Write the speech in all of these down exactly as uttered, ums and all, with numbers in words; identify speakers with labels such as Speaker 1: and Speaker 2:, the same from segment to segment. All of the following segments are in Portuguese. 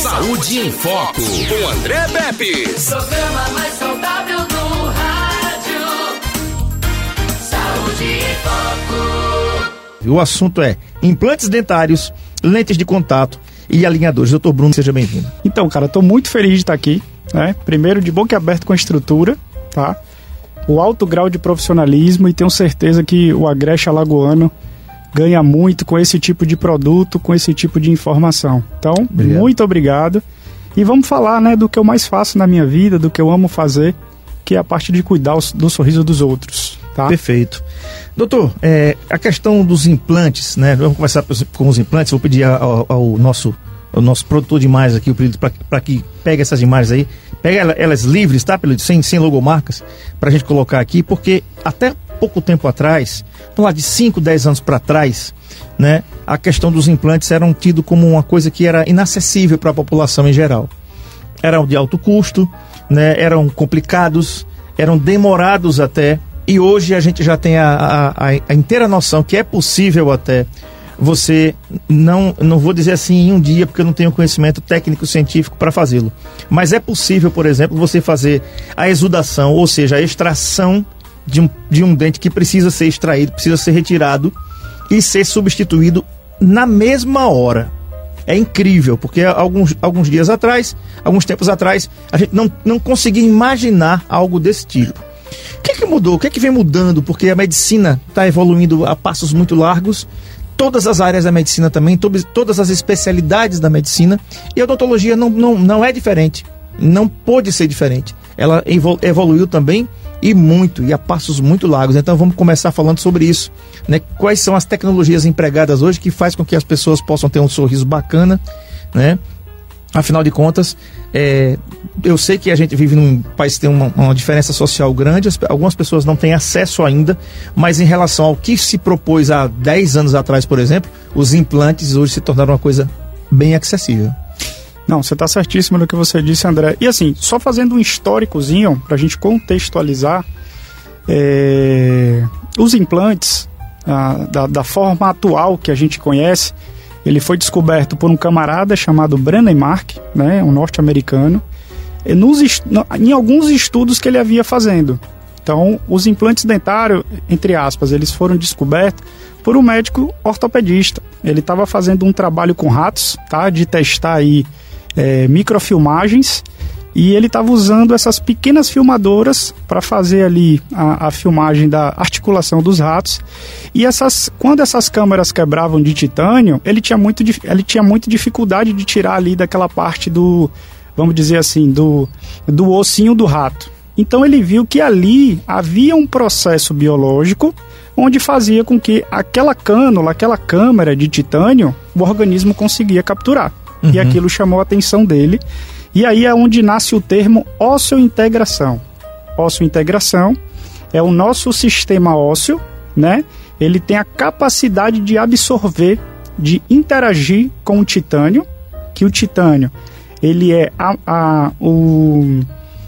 Speaker 1: Saúde em Foco, com André Pepe.
Speaker 2: Programa mais saudável do rádio. Saúde em Foco.
Speaker 3: O assunto é implantes dentários, lentes de contato e alinhadores. doutor Bruno, seja bem-vindo.
Speaker 4: Então, cara, estou muito feliz de estar aqui, né? Primeiro, de boca aberta com a estrutura, tá? O alto grau de profissionalismo, e tenho certeza que o Agreste Alagoano ganha muito com esse tipo de produto, com esse tipo de informação. Então, obrigado. Muito obrigado. E vamos falar, né, do que eu mais faço na minha vida, do que eu amo fazer, que é a parte de cuidar do sorriso dos outros. Tá?
Speaker 3: Perfeito. Doutor, é, a questão dos implantes, né? Vamos começar com os implantes. Vou pedir ao, ao nosso, ao nosso produtor de imagens aqui, o pedido para que pegue essas imagens aí. Pega elas livres, tá? Sem, sem logomarcas, para a gente colocar aqui, porque até pouco tempo atrás, vamos lá, de cinco, dez anos para trás, né? A questão dos implantes eram tido como uma coisa que era inacessível para a população em geral. Eram de alto custo, né? Eram complicados, eram demorados até. E hoje a gente já tem a, a, a inteira noção que é possível até você, não, não vou dizer assim em um dia, porque eu não tenho conhecimento técnico científico para fazê-lo, mas é possível, por exemplo, você fazer a exudação, ou seja, a extração de um, de um dente que precisa ser extraído, precisa ser retirado e ser substituído na mesma hora. É incrível, porque alguns, alguns dias atrás, alguns tempos atrás, a gente não, não conseguia imaginar algo desse tipo. O que é que mudou? O que é que vem mudando? Porque a medicina está evoluindo a passos muito largos, todas as áreas da medicina também, to- todas as especialidades da medicina, e a odontologia não, não, não é diferente, não pôde ser diferente. Ela evol- evoluiu também e muito, e a passos muito largos. Então vamos começar falando sobre isso, né? Quais são as tecnologias empregadas hoje que faz com que as pessoas possam ter um sorriso bacana, né? Afinal de contas, é, eu sei que a gente vive num país que tem uma, uma diferença social grande, as, algumas pessoas não têm acesso ainda, mas em relação ao que se propôs há dez anos atrás, por exemplo, os implantes hoje se tornaram uma coisa bem acessível.
Speaker 4: Não, você está certíssimo no que você disse, André. E assim, só fazendo um históricozinho, para a gente contextualizar, é, os implantes, a, da, da forma atual que a gente conhece, ele foi descoberto por um camarada chamado Brånemark, né, um norte-americano, nos, em alguns estudos que ele havia fazendo. Então, os implantes dentários, entre aspas, eles foram descobertos por um médico ortopedista. Ele estava fazendo um trabalho com ratos, tá, de testar aí é, microfilmagens, e ele estava usando essas pequenas filmadoras para fazer ali a, a filmagem da articulação dos ratos. E essas, quando essas câmeras quebravam de titânio, ele tinha, muito, ele tinha muita dificuldade de tirar ali daquela parte do, vamos dizer assim, do, do ossinho do rato. Então ele viu que ali havia um processo biológico onde fazia com que aquela cânula, aquela câmera de titânio, o organismo conseguia capturar. Uhum. E aquilo chamou a atenção dele. E aí é onde nasce o termo ósseo-integração. Ósseo-integração é o nosso sistema ósseo, né? Ele tem a capacidade de absorver, de interagir com o titânio, que o titânio, ele é a, a, o,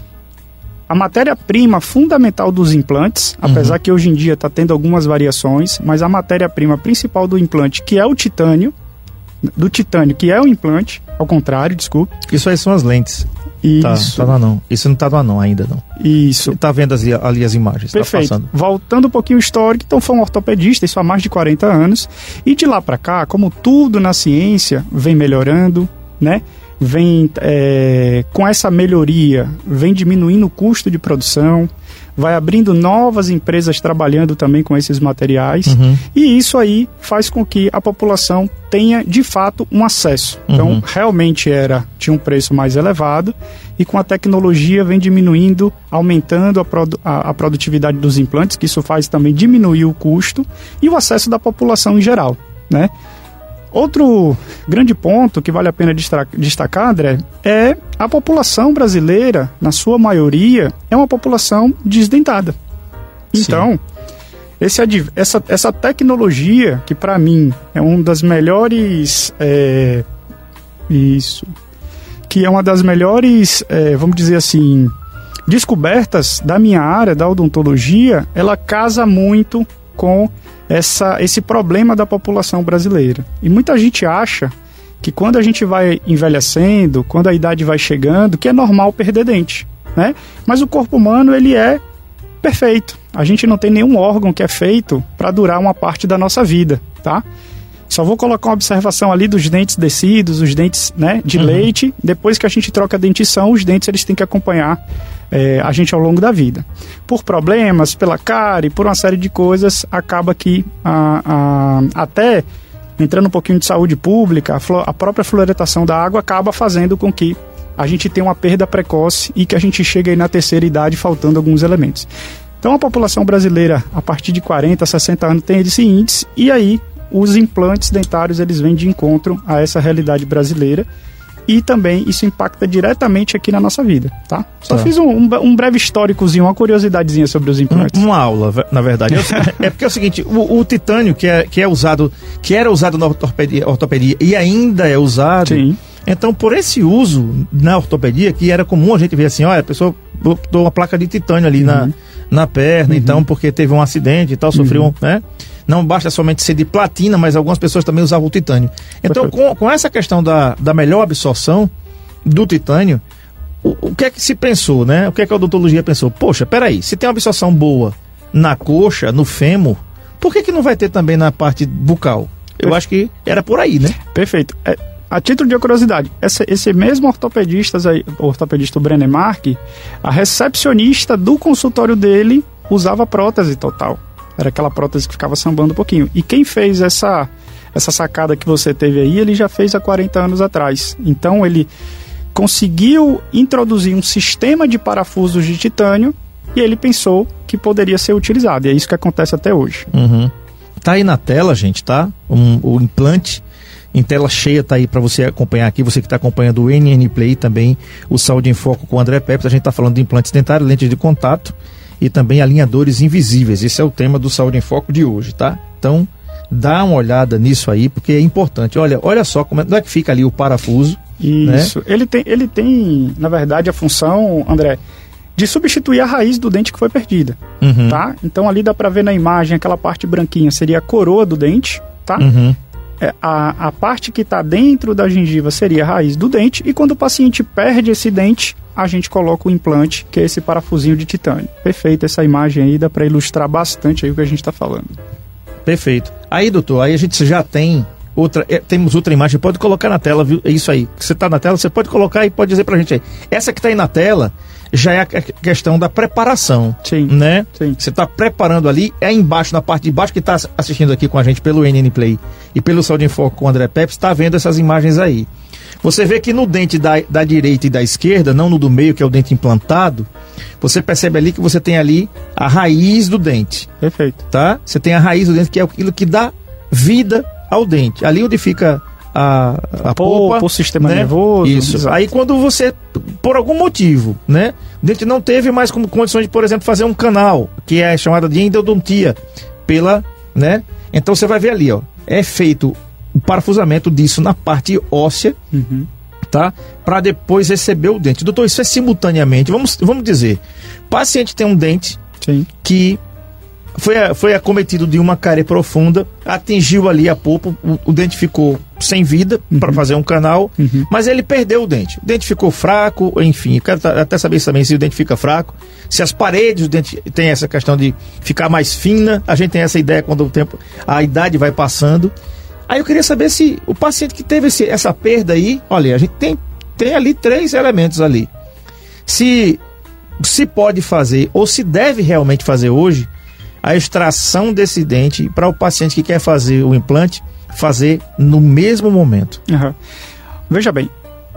Speaker 4: a matéria-prima fundamental dos implantes, uhum. apesar que hoje em dia está tendo algumas variações, mas a matéria-prima principal do implante, que é o titânio, do titânio, que é o implante, ao contrário, desculpe.
Speaker 3: Isso aí são as lentes.
Speaker 4: Isso.
Speaker 3: Tá, tá no anão. Isso não tá no anão ainda, não.
Speaker 4: Isso.
Speaker 3: Tá vendo as, ali as imagens.
Speaker 4: Perfeito.
Speaker 3: Tá passando.
Speaker 4: Voltando um pouquinho o histórico, então foi um ortopedista, isso há mais de quarenta anos, e de lá para cá, como tudo na ciência vem melhorando, né? Vem, é, com essa melhoria, vem diminuindo o custo de produção, vai abrindo novas empresas trabalhando também com esses materiais, uhum. e isso aí faz com que a população tenha, de fato, um acesso. Uhum. Então, realmente era, tinha um preço mais elevado, e com a tecnologia vem diminuindo, aumentando a, produ- a, a produtividade dos implantes, que isso faz também diminuir o custo, e o acesso da população em geral, né? Outro grande ponto que vale a pena destacar, André, é a população brasileira, na sua maioria, é uma população desdentada. Então, esse, essa, essa tecnologia, que para mim é uma das melhores... É, isso... que é uma das melhores, é, vamos dizer assim, descobertas da minha área, da odontologia, ela casa muito com essa, esse problema da população brasileira. E muita gente acha que quando a gente vai envelhecendo, quando a idade vai chegando, que é normal perder dente, né? Mas o corpo humano, ele é perfeito. A gente não tem nenhum órgão que é feito para durar uma parte da nossa vida, tá? Só vou colocar uma observação ali dos dentes descidos, os dentes, né, de uhum. leite. Depois que a gente troca a dentição, os dentes eles têm que acompanhar é, a gente ao longo da vida. Por problemas, pela cárie, por uma série de coisas, acaba que a, a, até entrando um pouquinho de saúde pública, a, flo, a própria fluoretação da água acaba fazendo com que a gente tenha uma perda precoce e que a gente chegue aí na terceira idade faltando alguns elementos. Então a população brasileira, a partir de quarenta, sessenta anos, tem esse índice, e aí os implantes dentários, eles vêm de encontro a essa realidade brasileira, e também isso impacta diretamente aqui na nossa vida, tá? Só tá. fiz um, um, um breve históricozinho, uma curiosidadezinha sobre os implantes.
Speaker 3: Uma aula, na verdade. É porque é o seguinte, o, o titânio que é, que é usado, que era usado na ortopedia, ortopedia e ainda é usado.
Speaker 4: Sim.
Speaker 3: Então, por esse uso na ortopedia, que era comum a gente ver assim, olha, a pessoa botou uma placa de titânio ali uhum. na, na perna, uhum. então, porque teve um acidente e tal, sofreu, uhum. né? Não basta somente ser de platina, mas algumas pessoas também usavam o titânio. Então, com, com essa questão da, da melhor absorção do titânio, o, o que é que se pensou, né? O que é que a odontologia pensou? Poxa, peraí, se tem uma absorção boa na coxa, no fêmur, por que que não vai ter também na parte bucal? Eu acho que era por aí, né?
Speaker 4: Perfeito. É, a título de curiosidade, esse, esse mesmo ortopedista, aí, o ortopedista Brenemark, a recepcionista do consultório dele usava prótese total. Era aquela prótese que ficava sambando um pouquinho. E quem fez essa, essa sacada que você teve aí, ele já fez há quarenta anos atrás. Então ele conseguiu introduzir um sistema de parafusos de titânio e ele pensou que poderia ser utilizado. E é isso que acontece até hoje.
Speaker 3: Uhum. Tá aí na tela, gente, tá? Um, o implante em tela cheia tá aí para você acompanhar aqui. Você que está acompanhando o N N Play, também o Saúde em Foco com o André Pepes. A gente está falando de implantes dentários, lentes de contato e também alinhadores invisíveis. Esse é o tema do Saúde em Foco de hoje, tá? Então, dá uma olhada nisso aí, porque é importante. Olha, olha só como é, não é que fica ali o parafuso.
Speaker 4: Isso.
Speaker 3: Né?
Speaker 4: Ele tem, ele tem, na verdade, a função, André, de substituir a raiz do dente que foi perdida,
Speaker 3: uhum.
Speaker 4: tá? Então, ali dá pra ver na imagem, aquela parte branquinha seria a coroa do dente, tá?
Speaker 3: Uhum.
Speaker 4: É, a, a parte que está dentro da gengiva seria a raiz do dente, e quando o paciente perde esse dente, a gente coloca o implante, que é esse parafusinho de titânio. Perfeito, essa imagem aí dá para ilustrar bastante aí o que a gente está falando.
Speaker 3: Perfeito. Aí, doutor, aí a gente já tem outra, é, temos outra imagem, pode colocar na tela, viu? É isso aí. Você está na tela, você pode colocar e pode dizer pra gente aí. Essa que está aí na tela já é a questão da preparação.
Speaker 4: Sim.
Speaker 3: Né?
Speaker 4: Sim.
Speaker 3: Você está preparando ali, é embaixo, na parte de baixo, que está assistindo aqui com a gente pelo N N Play e pelo Saúde em Foco com o André Pepes, está vendo essas imagens aí. Você vê que no dente da, da direita e da esquerda, não no do meio, que é o dente implantado, você percebe ali que você tem ali a raiz do dente.
Speaker 4: Perfeito. Tá?
Speaker 3: Você tem a raiz do dente, que é aquilo que dá vida ao dente. Ali onde fica a, a polpa,
Speaker 4: o sistema
Speaker 3: né?
Speaker 4: nervoso.
Speaker 3: Isso. Exato. Aí quando você, por algum motivo, né, o dente não teve mais como condições de, por exemplo, fazer um canal, que é chamada de endodontia, pela, né? Então você vai ver ali, ó, é feito o parafusamento disso na parte óssea,
Speaker 4: uhum.
Speaker 3: tá? Para depois receber o dente. Doutor, isso é simultaneamente. Vamos, vamos dizer, o paciente tem um dente
Speaker 4: Sim.
Speaker 3: que foi, foi acometido de uma cárie profunda, atingiu ali a polpa, o, o dente ficou sem vida uhum. para fazer um canal,
Speaker 4: uhum.
Speaker 3: mas ele perdeu o dente. O dente ficou fraco, enfim, eu quero até saber também se o dente fica fraco, se as paredes do dente tem essa questão de ficar mais fina. A gente tem essa ideia quando o tempo, a idade vai passando. Aí eu queria saber se o paciente que teve esse, essa perda aí, olha, a gente tem, tem ali três elementos ali. Se, se pode fazer, ou se deve realmente fazer hoje, a extração desse dente para o paciente que quer fazer o implante, fazer no mesmo momento.
Speaker 4: Uhum. Veja bem,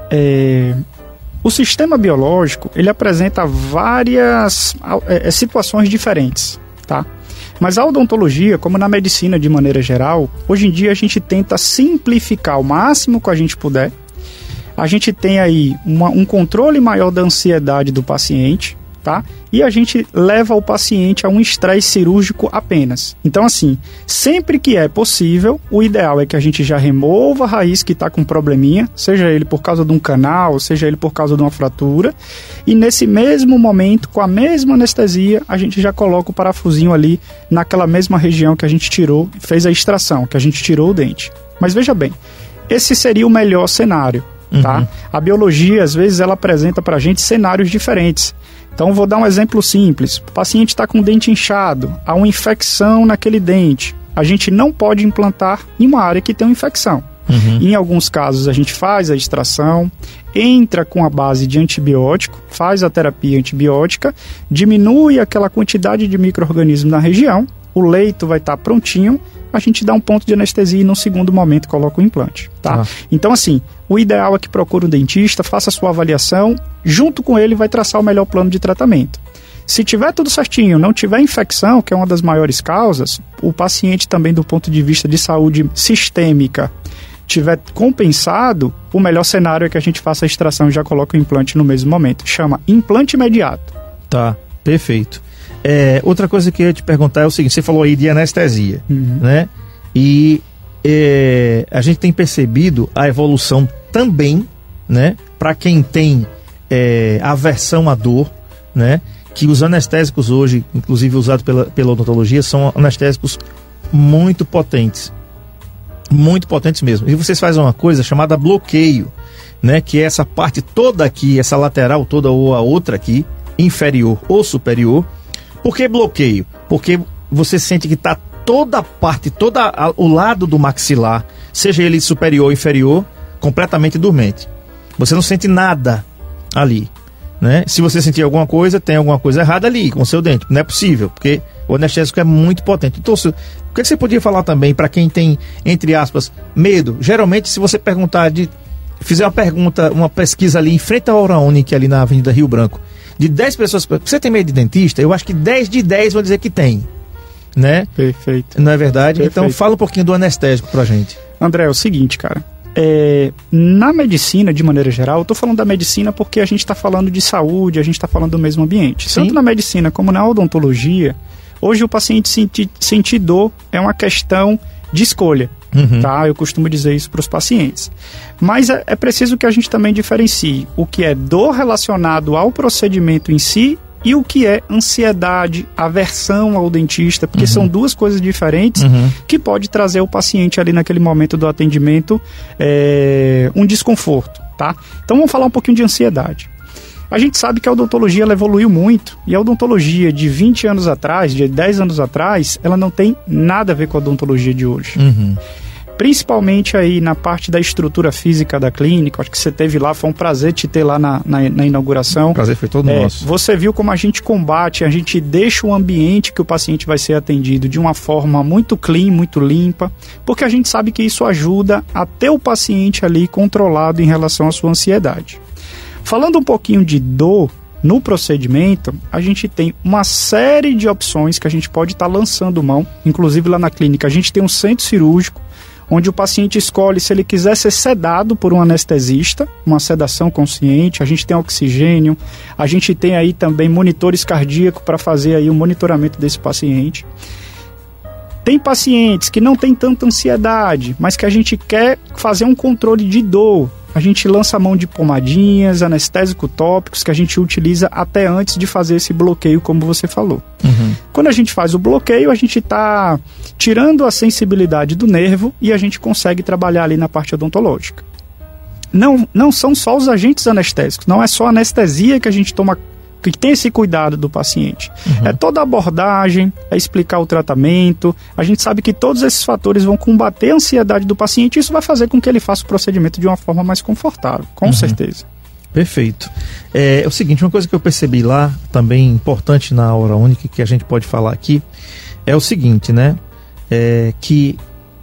Speaker 4: é, o sistema biológico, ele apresenta várias é, situações diferentes, tá? Mas a odontologia, como na medicina de maneira geral, hoje em dia a gente tenta simplificar o máximo que a gente puder. A gente tem aí uma, um controle maior da ansiedade do paciente, tá? E a gente leva o paciente a um estresse cirúrgico apenas. Então, assim, sempre que é possível, o ideal é que a gente já remova a raiz que está com probleminha, seja ele por causa de um canal, seja ele por causa de uma fratura, e nesse mesmo momento, com a mesma anestesia, a gente já coloca o parafusinho ali naquela mesma região que a gente tirou, fez a extração, que a gente tirou o dente. Mas veja bem, esse seria o melhor cenário, tá? Uhum. A biologia, às vezes, ela apresenta pra gente cenários diferentes. Então, vou dar um exemplo simples. O paciente está com o dente inchado, há uma infecção naquele dente. A gente não pode implantar em uma área que tem uma infecção. Uhum. Em alguns casos, a gente faz a extração, entra com a base de antibiótico, faz a terapia antibiótica, diminui aquela quantidade de micro-organismos na região, o leito vai estar prontinho, a gente dá um ponto de anestesia e no segundo momento coloca o implante, tá? Ah. Então, assim, o ideal é que procure um dentista, faça a sua avaliação, junto com ele vai traçar o melhor plano de tratamento. Se tiver tudo certinho, não tiver infecção, que é uma das maiores causas, o paciente também do ponto de vista de saúde sistêmica tiver compensado, o melhor cenário é que a gente faça a extração e já coloque o implante no mesmo momento. Chama implante imediato.
Speaker 3: Tá, perfeito. É, outra coisa que eu ia te perguntar é o seguinte, você falou aí de anestesia, uhum. né? E é, a gente tem percebido a evolução também, né? Para quem tem é, aversão à dor, né? Que os anestésicos hoje, inclusive usados pela, pela odontologia, são anestésicos muito potentes. Muito potentes mesmo. E vocês fazem uma coisa chamada bloqueio, né? Que é essa parte toda aqui, essa lateral toda ou a outra aqui, inferior ou superior. Por que bloqueio? Porque você sente que está toda a parte, todo o lado do maxilar, seja ele superior ou inferior, completamente dormente. Você não sente nada ali, né? Se você sentir alguma coisa, tem alguma coisa errada ali com o seu dente. Não é possível, porque o anestésico é muito potente. Então, se, o que você podia falar também para quem tem, entre aspas, medo? Geralmente, se você perguntar, de, fizer uma pergunta, uma pesquisa ali em frente à Hora Única, ali na Avenida Rio Branco, de dez pessoas, você tem medo de dentista? Eu acho que dez de dez vão dizer que tem, né?
Speaker 4: Perfeito.
Speaker 3: Não é verdade?
Speaker 4: Perfeito.
Speaker 3: Então fala um pouquinho do anestésico pra gente.
Speaker 4: André, é o seguinte, cara, é, na medicina, de maneira geral, eu tô falando da medicina porque a gente tá falando de saúde, a gente tá falando do mesmo ambiente. Sim. Tanto na medicina como na odontologia, hoje o paciente sentir, sentir dor é uma questão de escolha. Uhum. Tá? Eu costumo dizer isso para os pacientes. Mas é, é preciso que a gente também diferencie o que é dor relacionado ao procedimento em si e o que é ansiedade, aversão ao dentista, porque uhum. são duas coisas diferentes uhum. que pode trazer ao paciente ali naquele momento do atendimento é, um desconforto. Tá? Então vamos falar um pouquinho de ansiedade. A gente sabe que a odontologia ela evoluiu muito, e a odontologia de vinte anos atrás, de dez anos atrás, ela não tem nada a ver com a odontologia de hoje. Uhum. Principalmente aí na parte da estrutura física da clínica, acho que você teve lá, foi um prazer te ter lá na, na, na inauguração. O
Speaker 3: prazer foi todo é, nosso.
Speaker 4: Você viu como a gente combate, a gente deixa o ambiente que o paciente vai ser atendido de uma forma muito clean, muito limpa, porque a gente sabe que isso ajuda a ter o paciente ali controlado em relação à sua ansiedade. Falando um pouquinho de dor no procedimento, a gente tem uma série de opções que a gente pode estar tá lançando mão. Inclusive lá na clínica a gente tem um centro cirúrgico, onde o paciente escolhe se ele quiser ser sedado por um anestesista, uma sedação consciente, a gente tem oxigênio, a gente tem aí também monitores cardíacos para fazer aí o monitoramento desse paciente. Tem pacientes que não tem tanta ansiedade, mas que a gente quer fazer um controle de dor. A gente lança a mão de pomadinhas, anestésicos tópicos que a gente utiliza até antes de fazer esse bloqueio, como você falou. Uhum. Quando a gente faz o bloqueio, a gente está tirando a sensibilidade do nervo e a gente consegue trabalhar ali na parte odontológica. Não, não são só os agentes anestésicos, não é só a anestesia que a gente toma, que tem esse cuidado do paciente. Uhum. É toda a abordagem, é explicar o tratamento. A gente sabe que todos esses fatores vão combater a ansiedade do paciente e isso vai fazer com que ele faça o procedimento de uma forma mais confortável, com uhum. certeza.
Speaker 3: Perfeito. É, é o seguinte, uma coisa que eu percebi lá, também importante na Hora Única, que a gente pode falar aqui, é o seguinte, né? É, que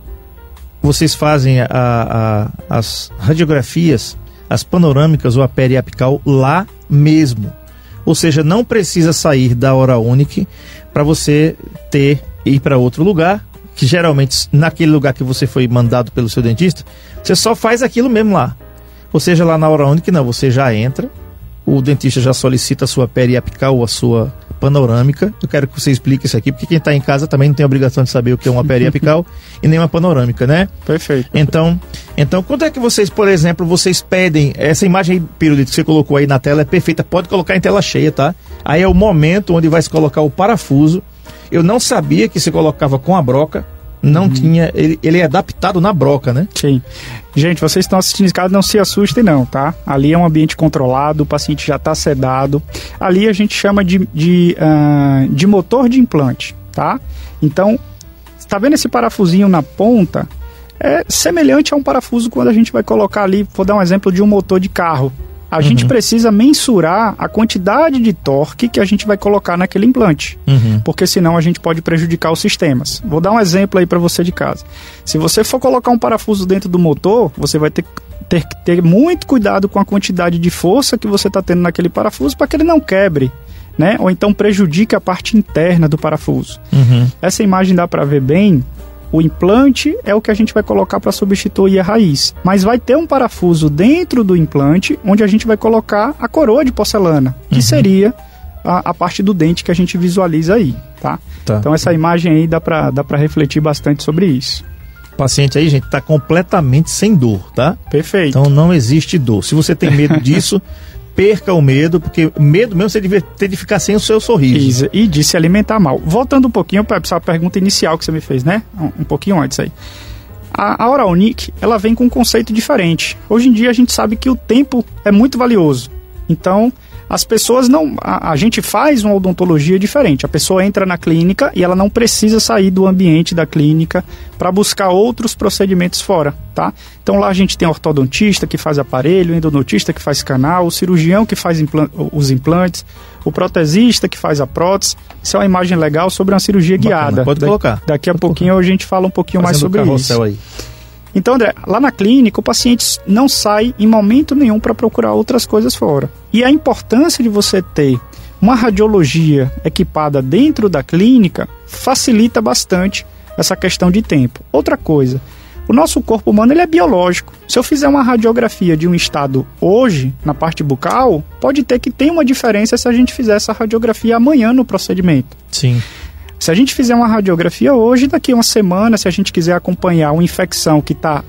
Speaker 3: vocês fazem a, a, as radiografias, as panorâmicas ou a periapical lá mesmo. Ou seja, não precisa sair da Hora Única para você ter, ir para outro lugar, que geralmente naquele lugar que você foi mandado pelo seu dentista, você só faz aquilo mesmo lá. Ou seja, lá na Hora Única, não, você já entra, o dentista já solicita a sua periapical ou a sua panorâmica. Eu quero que você explique isso aqui, porque quem está em casa também não tem obrigação de saber o que é uma periapical e nem uma panorâmica, né?
Speaker 4: Perfeito.
Speaker 3: Então, então, quando é que vocês, por exemplo, vocês pedem, essa imagem aí, Pirulito, que você colocou aí na tela é perfeita, pode colocar em tela cheia, tá? Aí é o momento onde vai se colocar o parafuso. Eu não sabia que se colocava com a broca, não uhum. tinha, ele, ele é adaptado na broca, né?
Speaker 4: Sim. Gente, vocês estão assistindo esse caso, não se assustem não, tá? Ali é um ambiente controlado, o paciente já está sedado. Ali a gente chama de, de, uh, de motor de implante, tá? Então, está vendo esse parafusinho na ponta? É semelhante a um parafuso quando a gente vai colocar ali, vou dar um exemplo de um motor de carro. A uhum. gente precisa mensurar a quantidade de torque que a gente vai colocar naquele implante, uhum. porque senão a gente pode prejudicar os sistemas. Vou dar um exemplo aí para você de casa. Se você for colocar um parafuso dentro do motor, você vai ter, ter que ter muito cuidado com a quantidade de força que você está tendo naquele parafuso para que ele não quebre, né? Ou então prejudique a parte interna do parafuso. Uhum. Essa imagem dá para ver bem. O implante é o que a gente vai colocar para substituir a raiz. Mas vai ter um parafuso dentro do implante onde a gente vai colocar a coroa de porcelana, que uhum. seria a, a parte do dente que a gente visualiza aí, tá? Tá. Então essa imagem aí dá para dá para refletir bastante sobre isso.
Speaker 3: O paciente aí, gente, está completamente sem dor, tá?
Speaker 4: Perfeito.
Speaker 3: Então não existe dor. Se você tem medo disso... perca o medo, porque medo mesmo você deve ter de ficar sem o seu sorriso.
Speaker 4: E de se alimentar mal. Voltando um pouquinho para essa pergunta inicial que você me fez, né? Um, um pouquinho antes aí. A, a Oralnic, ela vem com um conceito diferente. Hoje em dia a gente sabe que o tempo é muito valioso. Então, as pessoas não... A, a gente faz uma odontologia diferente. A pessoa entra na clínica e ela não precisa sair do ambiente da clínica para buscar outros procedimentos fora, tá? Então lá a gente tem ortodontista que faz aparelho, endodontista que faz canal, o cirurgião que faz implant, os implantes, o protesista que faz a prótese. Isso é uma imagem legal sobre uma cirurgia
Speaker 3: Bacana,
Speaker 4: guiada.
Speaker 3: Pode
Speaker 4: da,
Speaker 3: colocar.
Speaker 4: Daqui a
Speaker 3: pode
Speaker 4: pouquinho colocar. A gente fala um pouquinho Fazendo mais sobre isso.
Speaker 3: Aí.
Speaker 4: Então, André, lá na clínica o paciente não sai em momento nenhum para procurar outras coisas fora. E a importância de você ter uma radiologia equipada dentro da clínica facilita bastante essa questão de tempo. Outra coisa, o nosso corpo humano ele é biológico. Se eu fizer uma radiografia de um estado hoje, na parte bucal, pode ter que ter uma diferença se a gente fizer essa radiografia amanhã no procedimento.
Speaker 3: Sim.
Speaker 4: Se a gente fizer uma radiografia hoje, daqui a uma semana, se a gente quiser acompanhar uma infecção que está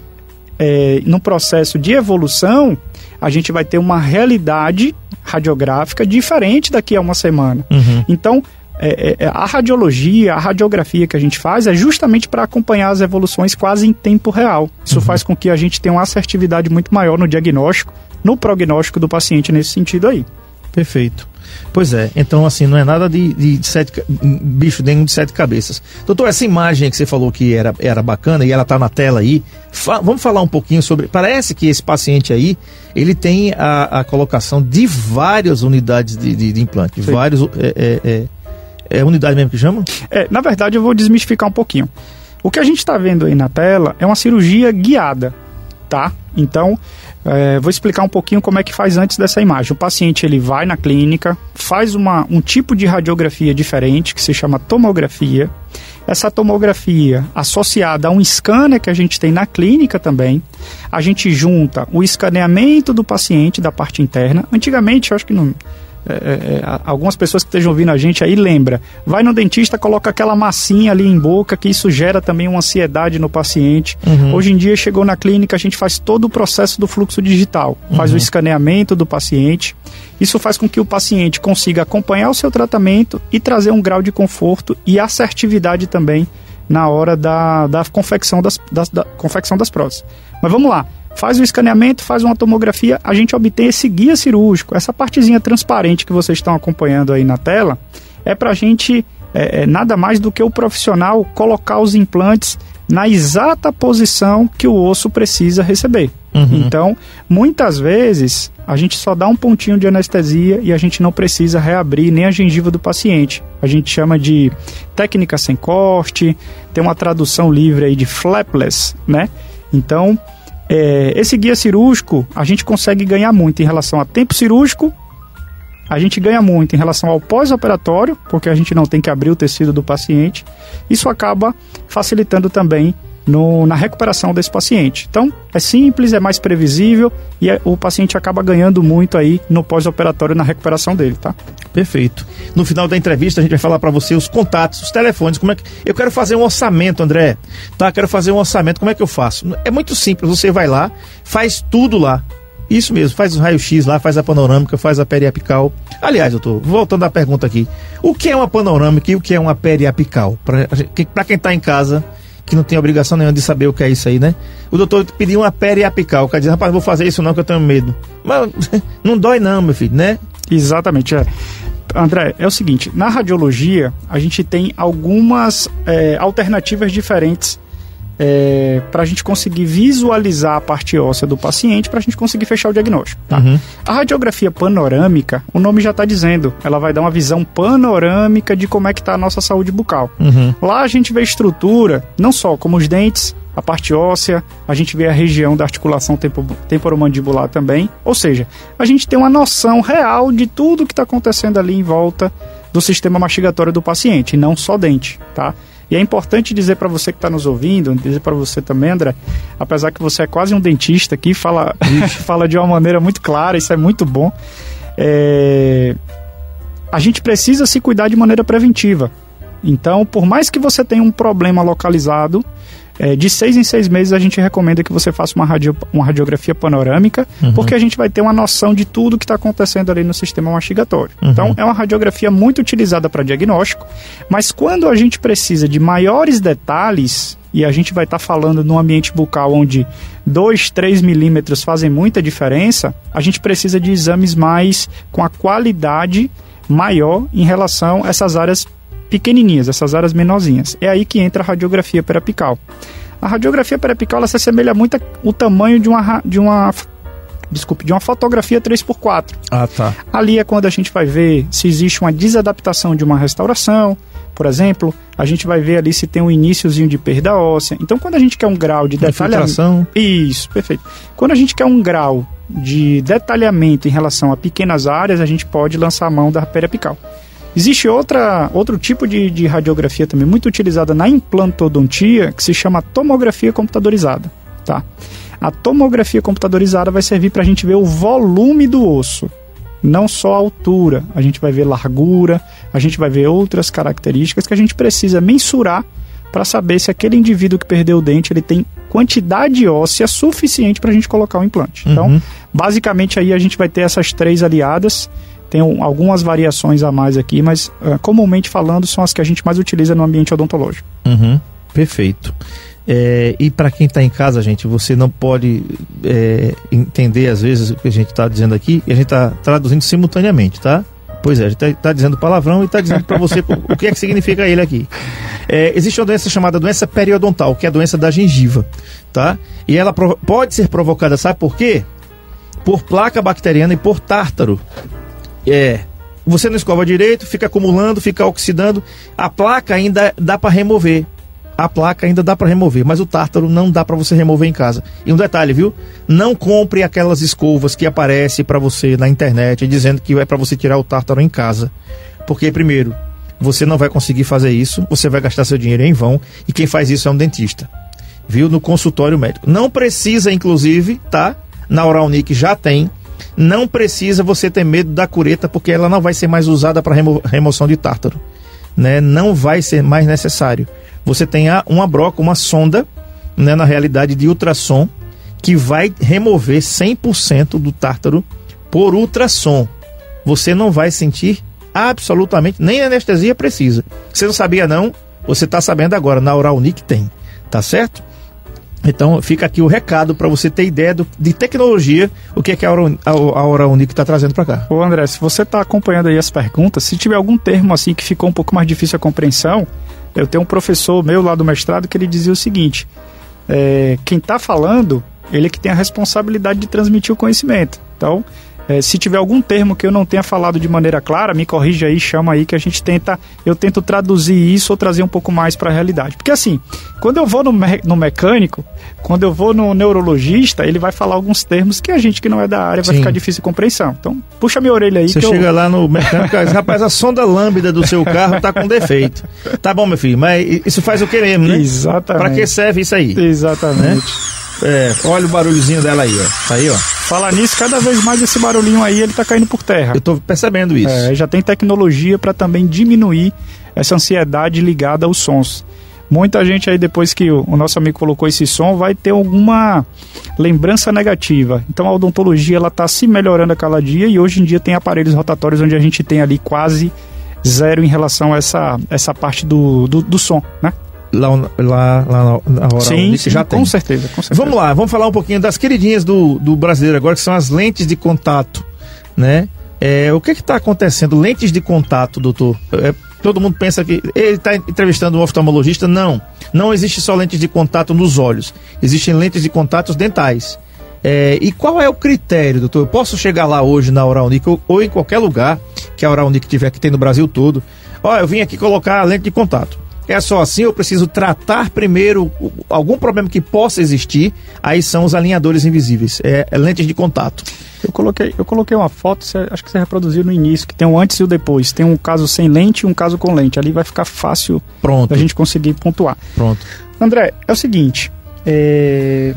Speaker 4: é, no processo de evolução, a gente vai ter uma realidade radiográfica diferente daqui a uma semana. Uhum. Então, é, é, a radiologia, a radiografia que a gente faz é justamente para acompanhar as evoluções quase em tempo real. Isso uhum. faz com que a gente tenha uma assertividade muito maior no diagnóstico, no prognóstico do paciente nesse sentido aí.
Speaker 3: Perfeito. Pois é, então assim, não é nada de, de, de sete, bicho dengue de sete cabeças. Doutor, essa imagem que você falou que era, era bacana e ela tá na tela aí, fa- vamos falar um pouquinho sobre, parece que esse paciente aí, ele tem a, a colocação de várias unidades de, de, de implante, Sim. vários, é, é, é, é unidade mesmo que chama?
Speaker 4: É, na verdade eu vou desmistificar um pouquinho. O que a gente está vendo aí na tela é uma cirurgia guiada, tá? Então, é, vou explicar um pouquinho como é que faz antes dessa imagem. O paciente ele vai na clínica, faz uma, um tipo de radiografia diferente, que se chama tomografia. Essa tomografia associada a um scanner que a gente tem na clínica também. A gente junta o escaneamento do paciente da parte interna. Antigamente, eu acho que não... É, é, algumas pessoas que estejam ouvindo a gente aí lembra, vai no dentista, coloca aquela massinha ali em boca, que isso gera também uma ansiedade no paciente. Uhum. Hoje em dia chegou na clínica, a gente faz todo o processo do fluxo digital, faz uhum. o escaneamento do paciente. Isso faz com que o paciente consiga acompanhar o seu tratamento e trazer um grau de conforto e assertividade também na hora da, da, confecção, das, das, da confecção das próteses. Mas vamos lá, faz o escaneamento, faz uma tomografia, a gente obtém esse guia cirúrgico. Essa partezinha transparente que vocês estão acompanhando aí na tela é para a gente, é, é, nada mais do que o profissional colocar os implantes na exata posição que o osso precisa receber. Uhum. Então, muitas vezes, a gente só dá um pontinho de anestesia e a gente não precisa reabrir nem a gengiva do paciente. A gente chama de técnica sem corte, tem uma tradução livre aí de flapless, né? Então, é, esse guia cirúrgico, a gente consegue ganhar muito em relação a tempo cirúrgico, a gente ganha muito em relação ao pós-operatório, porque a gente não tem que abrir o tecido do paciente. Isso acaba facilitando também no, na recuperação desse paciente. Então, é simples, é mais previsível e é, o paciente acaba ganhando muito aí no pós-operatório, na recuperação dele, tá?
Speaker 3: Perfeito. No final da entrevista a gente vai falar para você os contatos, os telefones, como é que... Eu quero fazer um orçamento, André, tá? Quero fazer um orçamento, como é que eu faço? É muito simples, você vai lá, faz tudo lá. Isso mesmo, faz o raio-x lá, faz a panorâmica, faz a periapical. Aliás, doutor, voltando à pergunta aqui, o que é uma panorâmica e o que é uma periapical? Para quem está em casa que não tem obrigação nenhuma de saber o que é isso aí, né? O doutor pediu uma periapical, o cara diz, rapaz, vou fazer isso não que eu tenho medo. Mas não dói não, meu filho, né?
Speaker 4: Exatamente, é. André, é o seguinte, na radiologia a gente tem algumas é, alternativas diferentes é, para a gente conseguir visualizar a parte óssea do paciente, para a gente conseguir fechar o diagnóstico. Tá? Uhum. A radiografia panorâmica, o nome já está dizendo, ela vai dar uma visão panorâmica de como é que está a nossa saúde bucal. Uhum. Lá a gente vê a estrutura, não só como os dentes, a parte óssea, a gente vê a região da articulação tempo, temporomandibular também. Ou seja, a gente tem uma noção real de tudo que está acontecendo ali em volta do sistema mastigatório do paciente, e não só dente, tá? E é importante dizer para você que está nos ouvindo, dizer para você também, André, apesar que você é quase um dentista aqui, fala, fala de uma maneira muito clara, isso é muito bom. É... A gente precisa se cuidar de maneira preventiva. Então, por mais que você tenha um problema localizado, É, de seis em seis meses a gente recomenda que você faça uma, radio, uma radiografia panorâmica, uhum. porque a gente vai ter uma noção de tudo que está acontecendo ali no sistema mastigatório. Uhum. Então, é uma radiografia muito utilizada para diagnóstico, mas quando a gente precisa de maiores detalhes, e a gente vai estar tá falando num ambiente bucal onde dois, três milímetros fazem muita diferença, a gente precisa de exames mais com a qualidade maior em relação a essas áreas pequenininhas, essas áreas menorzinhas. É aí que entra a radiografia periapical. A radiografia periapical ela se assemelha muito ao tamanho de uma, de uma, desculpe, de uma fotografia três por quatro.
Speaker 3: Ah, tá.
Speaker 4: Ali é quando a gente vai ver se existe uma desadaptação de uma restauração, por exemplo, a gente vai ver ali se tem um iniciozinho de perda óssea. Então, quando a gente quer um grau de detalhamento... Isso, perfeito. Quando a gente quer um grau de detalhamento em relação a pequenas áreas, a gente pode lançar a mão da periapical. Existe outra, outro tipo de, de radiografia também muito utilizada na implantodontia, que se chama tomografia computadorizada. Tá? A tomografia computadorizada vai servir para a gente ver o volume do osso, não só a altura. A gente vai ver largura, a gente vai ver outras características que a gente precisa mensurar para saber se aquele indivíduo que perdeu o dente ele tem quantidade óssea suficiente para a gente colocar o implante. Uhum. Então, basicamente aí a gente vai ter essas três aliadas. Tem um, algumas variações a mais aqui, mas uh, comumente falando são as que a gente mais utiliza no ambiente odontológico.
Speaker 3: Uhum, perfeito. É, e para quem está em casa, gente, você não pode é, entender às vezes o que a gente está dizendo aqui, e a gente está traduzindo simultaneamente, tá? Pois é, a gente está tá dizendo palavrão e está dizendo para você o que é que significa ele aqui. É, existe uma doença chamada doença periodontal, que é a doença da gengiva, tá? E ela pro, pode ser provocada, sabe por quê? Por placa bacteriana e por tártaro. É, você não escova direito, fica acumulando, fica oxidando. A placa ainda dá para remover. A placa ainda dá para remover, mas o tártaro não dá para você remover em casa. E um detalhe, viu? Não compre aquelas escovas que aparecem para você na internet dizendo que é para você tirar o tártaro em casa. Porque, primeiro, você não vai conseguir fazer isso, você vai gastar seu dinheiro em vão, e quem faz isso é um dentista, viu? No consultório médico. Não precisa, inclusive, tá? Na Oralnic já tem. Não precisa você ter medo da cureta, porque ela não vai ser mais usada para remo- remoção de tártaro, né? Não vai ser mais necessário. Você tem a, uma broca, uma sonda, né, na realidade de ultrassom, que vai remover cem por cento do tártaro por ultrassom. Você não vai sentir absolutamente, nem anestesia precisa. Você não sabia não? Você está sabendo agora, na Oralnic tem, tá certo? Então fica aqui o recado para você ter ideia do, de tecnologia, o que é que a, Oral, a, a Oralnic está trazendo para cá.
Speaker 4: Ô André, se você está acompanhando aí as perguntas, se tiver algum termo assim que ficou um pouco mais difícil a compreensão, eu tenho um professor meu lá do mestrado que ele dizia o seguinte, é, quem está falando, ele é que tem a responsabilidade de transmitir o conhecimento. Então, é, se tiver algum termo que eu não tenha falado de maneira clara, me corrija aí, chama aí que a gente tenta, eu tento traduzir isso ou trazer um pouco mais para a realidade. Porque assim, quando eu vou no, me- no mecânico, quando eu vou no neurologista, ele vai falar alguns termos que a gente que não é da área vai Sim. ficar difícil de compreensão. Então, puxa minha orelha aí.
Speaker 3: Você
Speaker 4: que
Speaker 3: chega
Speaker 4: eu...
Speaker 3: lá no mecânico e diz, rapaz, a sonda lambda do seu carro tá com defeito. Tá bom, meu filho, mas isso faz o que mesmo, né?
Speaker 4: Exatamente.
Speaker 3: Para que serve isso aí?
Speaker 4: Exatamente.
Speaker 3: Né? É, olha o barulhozinho dela aí, ó. Tá aí, ó.
Speaker 4: Falar nisso, cada vez mais esse barulhinho aí, ele tá caindo por terra.
Speaker 3: Eu tô percebendo isso.
Speaker 4: É, já tem tecnologia para também diminuir essa ansiedade ligada aos sons. Muita gente aí, depois que o, o nosso amigo colocou esse som, vai ter alguma lembrança negativa. Então a odontologia, ela tá se melhorando a cada dia e hoje em dia tem aparelhos rotatórios onde a gente tem ali quase zero em relação a essa, essa parte do, do, do som, né?
Speaker 3: lá, lá, lá na Oral
Speaker 4: sim,
Speaker 3: Unique
Speaker 4: sim,
Speaker 3: já tem.
Speaker 4: Com certeza, com certeza.
Speaker 3: Vamos lá, vamos falar um pouquinho das queridinhas do, do brasileiro agora, que são as lentes de contato, né? É, o que está acontecendo? Lentes de contato, doutor? É, todo mundo pensa que ele está entrevistando um oftalmologista. Não, não existe só lentes de contato nos olhos. Existem lentes de contato dentais. É, e qual é o critério, doutor? Eu posso chegar lá hoje na Oral Unique ou, ou em qualquer lugar que a Oral Unique tiver, que tem no Brasil todo. Ó, eu vim aqui colocar a lente de contato. É só assim, eu preciso tratar primeiro algum problema que possa existir. Aí são os alinhadores invisíveis, é, é lentes de contato.
Speaker 4: Eu coloquei, eu coloquei uma foto, você, acho que você reproduziu no início, que tem um antes e o depois. Tem um caso sem lente e um caso com lente. Ali vai ficar fácil
Speaker 3: Pronto.
Speaker 4: da gente conseguir pontuar.
Speaker 3: Pronto.
Speaker 4: André, é o seguinte, é...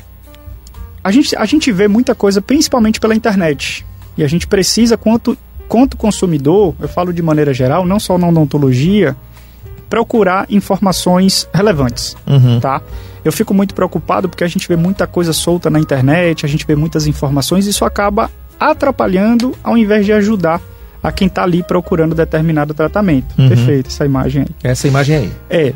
Speaker 4: a, gente, a gente vê muita coisa principalmente pela internet. E a gente precisa, quanto, quanto consumidor, eu falo de maneira geral, não só na odontologia, procurar informações relevantes,
Speaker 3: Uhum.
Speaker 4: tá? Eu fico muito preocupado porque a gente vê muita coisa solta na internet, a gente vê muitas informações e isso acaba atrapalhando ao invés de ajudar a quem está ali procurando determinado tratamento.
Speaker 3: Uhum.
Speaker 4: Perfeito, essa imagem aí.
Speaker 3: Essa imagem aí.
Speaker 4: É.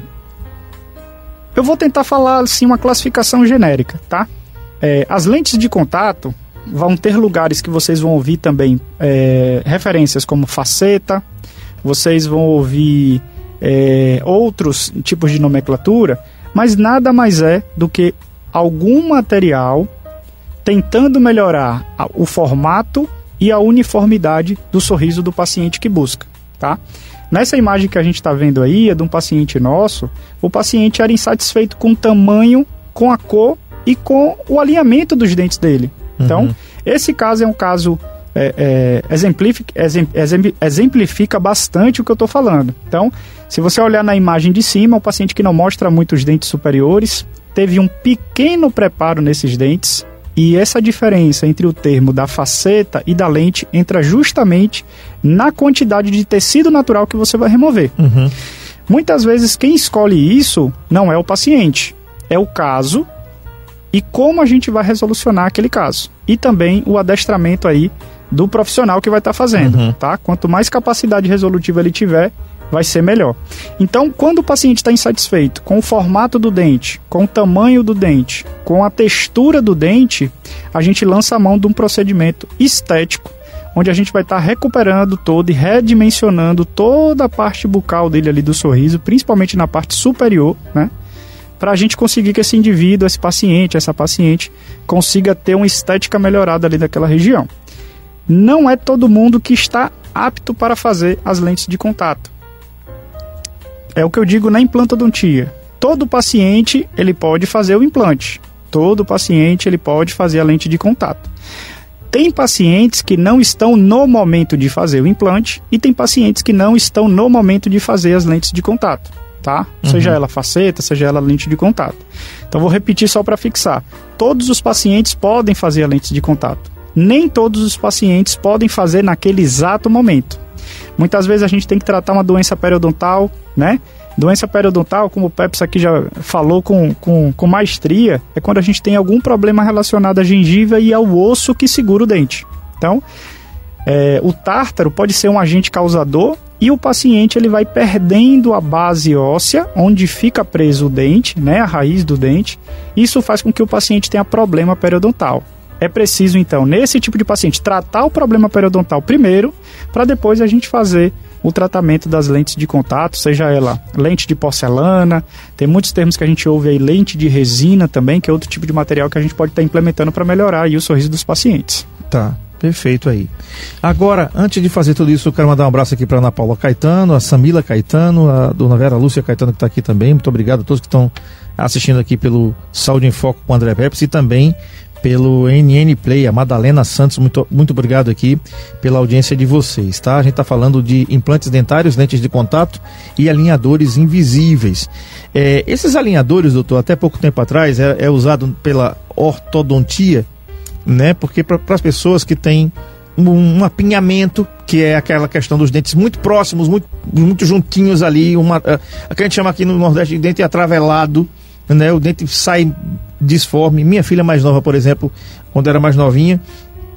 Speaker 4: Eu vou tentar falar, assim, uma classificação genérica, tá? É, as lentes de contato vão ter lugares que vocês vão ouvir também é, referências como faceta, vocês vão ouvir é, outros tipos de nomenclatura, mas nada mais é do que algum material tentando melhorar a, o formato e a uniformidade do sorriso do paciente que busca, tá? Nessa imagem que a gente está vendo aí, é de um paciente nosso, o paciente era insatisfeito com o tamanho, com a cor e com o alinhamento dos dentes dele. Então, uhum. esse caso é um caso é, é, exemplifica, exemplifica bastante o que eu estou falando. Então, se você olhar na imagem de cima, o paciente que não mostra muito os dentes superiores, teve um pequeno preparo nesses dentes, e essa diferença entre o termo da faceta e da lente entra justamente na quantidade de tecido natural que você vai remover.
Speaker 3: Uhum.
Speaker 4: Muitas vezes quem escolhe isso não é o paciente, é o caso e como a gente vai resolucionar aquele caso. E também o adestramento aí do profissional que vai estar fazendo,
Speaker 3: uhum.
Speaker 4: tá? Quanto mais capacidade resolutiva ele tiver, vai ser melhor. Então, quando o paciente está insatisfeito com o formato do dente, com o tamanho do dente, com a textura do dente, a gente lança a mão de um procedimento estético, onde a gente vai estar tá recuperando todo e redimensionando toda a parte bucal dele ali do sorriso, principalmente na parte superior, né? Para a gente conseguir que esse indivíduo, esse paciente, essa paciente, consiga ter uma estética melhorada ali daquela região. Não é todo mundo que está apto para fazer as lentes de contato. É o que eu digo na implantodontia. Todo paciente, ele pode fazer o implante. Todo paciente, ele pode fazer a lente de contato. Tem pacientes que não estão no momento de fazer o implante e tem pacientes que não estão no momento de fazer as lentes de contato, tá? Uhum. Seja ela faceta, seja ela lente de contato. Então, vou repetir só para fixar. Todos os pacientes podem fazer a lente de contato. Nem todos os pacientes podem fazer naquele exato momento. Muitas vezes a gente tem que tratar uma doença periodontal, né? Doença periodontal, como o Peps aqui já falou com, com, com maestria, é quando a gente tem algum problema relacionado à gengiva e ao osso que segura o dente. Então, é, o tártaro pode ser um agente causador e o paciente ele vai perdendo a base óssea, onde fica preso o dente, né? A raiz do dente. Isso faz com que o paciente tenha problema periodontal. É preciso, então, nesse tipo de paciente, tratar o problema periodontal primeiro, para depois a gente fazer o tratamento das lentes de contato, seja ela lente de porcelana, tem muitos termos que a gente ouve aí, lente de resina também, que é outro tipo de material que a gente pode estar implementando para melhorar aí o sorriso dos pacientes.
Speaker 3: Tá, perfeito aí. Agora, antes de fazer tudo isso, eu quero mandar um abraço aqui para Ana Paula Caetano, a Samila Caetano, a dona Vera Lúcia Caetano que está aqui também, muito obrigado a todos que estão assistindo aqui pelo Saúde em Foco com o André Peps e também pelo N N Play, a Madalena Santos, muito, muito obrigado aqui pela audiência de vocês, tá? A gente está falando de implantes dentários, lentes de contato e alinhadores invisíveis. É, esses alinhadores, doutor, até pouco tempo atrás, é, é usado pela ortodontia, né? Porque para as pessoas que têm um, um apinhamento, que é aquela questão dos dentes muito próximos, muito, muito juntinhos ali, uma, a que a gente chama aqui no Nordeste de dente atravelado, né? O dente sai disforme. Minha filha mais nova, por exemplo, quando era mais novinha,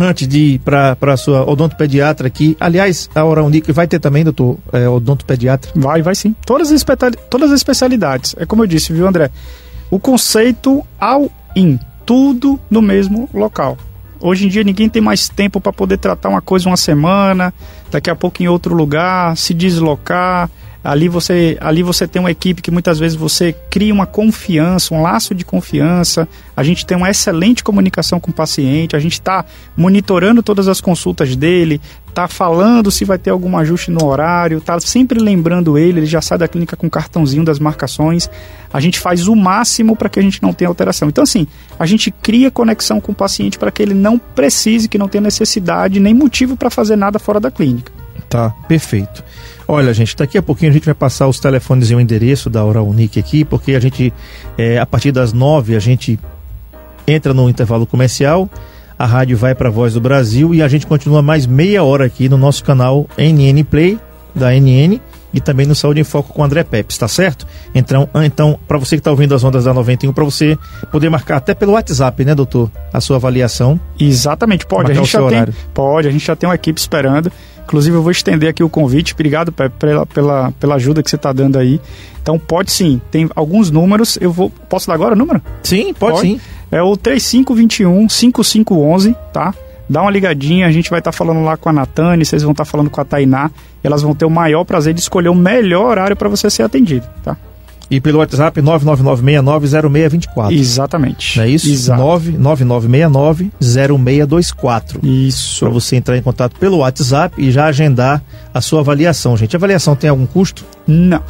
Speaker 3: antes de ir para a sua odontopediatra aqui, aliás, a Oral Unique vai ter também, doutor, é, odontopediatra?
Speaker 4: Vai, vai sim. Todas as, especial, todas as especialidades. É como eu disse, viu, André? O conceito all-in, tudo no mesmo local. Hoje em dia ninguém tem mais tempo para poder tratar uma coisa uma semana, daqui a pouco em outro lugar, se deslocar. Ali você, ali você tem uma equipe que muitas vezes você cria uma confiança, um laço de confiança. A gente tem uma excelente comunicação com o paciente, a gente está monitorando todas as consultas dele, está falando se vai ter algum ajuste no horário, está sempre lembrando ele, ele já sai da clínica com o cartãozinho das marcações. A gente faz o máximo para que a gente não tenha alteração. Então assim, a gente cria conexão com o paciente para que ele não precise, que não tenha necessidade, nem motivo para fazer nada fora da clínica.
Speaker 3: Tá, perfeito. Olha, gente, daqui a pouquinho a gente vai passar os telefones e o endereço da Oral Unique aqui, porque a gente, é, a partir das nove, a gente entra no intervalo comercial, a rádio vai para a Voz do Brasil e a gente continua mais meia hora aqui no nosso canal N N Play, da N N, e também no Saúde em Foco com o André Pepe, tá certo? Então, então para você que está ouvindo as ondas da noventa e um, para você poder marcar até pelo WhatsApp, né, doutor? A sua avaliação.
Speaker 4: Exatamente, pode. A gente já tem, pode, a gente já tem uma equipe esperando. Inclusive, eu vou estender aqui o convite. Obrigado, Pepe, pela, pela, pela ajuda que você está dando aí. Então, pode sim. Tem alguns números. Eu vou... Posso dar agora o número?
Speaker 3: Sim, pode, pode. sim.
Speaker 4: É o três cinco dois um, cinco cinco um um, tá? Dá uma ligadinha. A gente vai estar tá falando lá com a Natane, vocês vão estar tá falando com a Tainá. E elas vão ter o maior prazer de escolher o melhor horário para você ser atendido, tá?
Speaker 3: E pelo WhatsApp nove nove nove seis nove zero seis dois quatro.
Speaker 4: Exatamente.
Speaker 3: Não é isso?
Speaker 4: Exato.
Speaker 3: nove nove nove seis nove zero seis dois quatro.
Speaker 4: Isso.
Speaker 3: Para você entrar em contato pelo WhatsApp e já agendar a sua avaliação, gente. A avaliação tem algum custo?
Speaker 4: Não.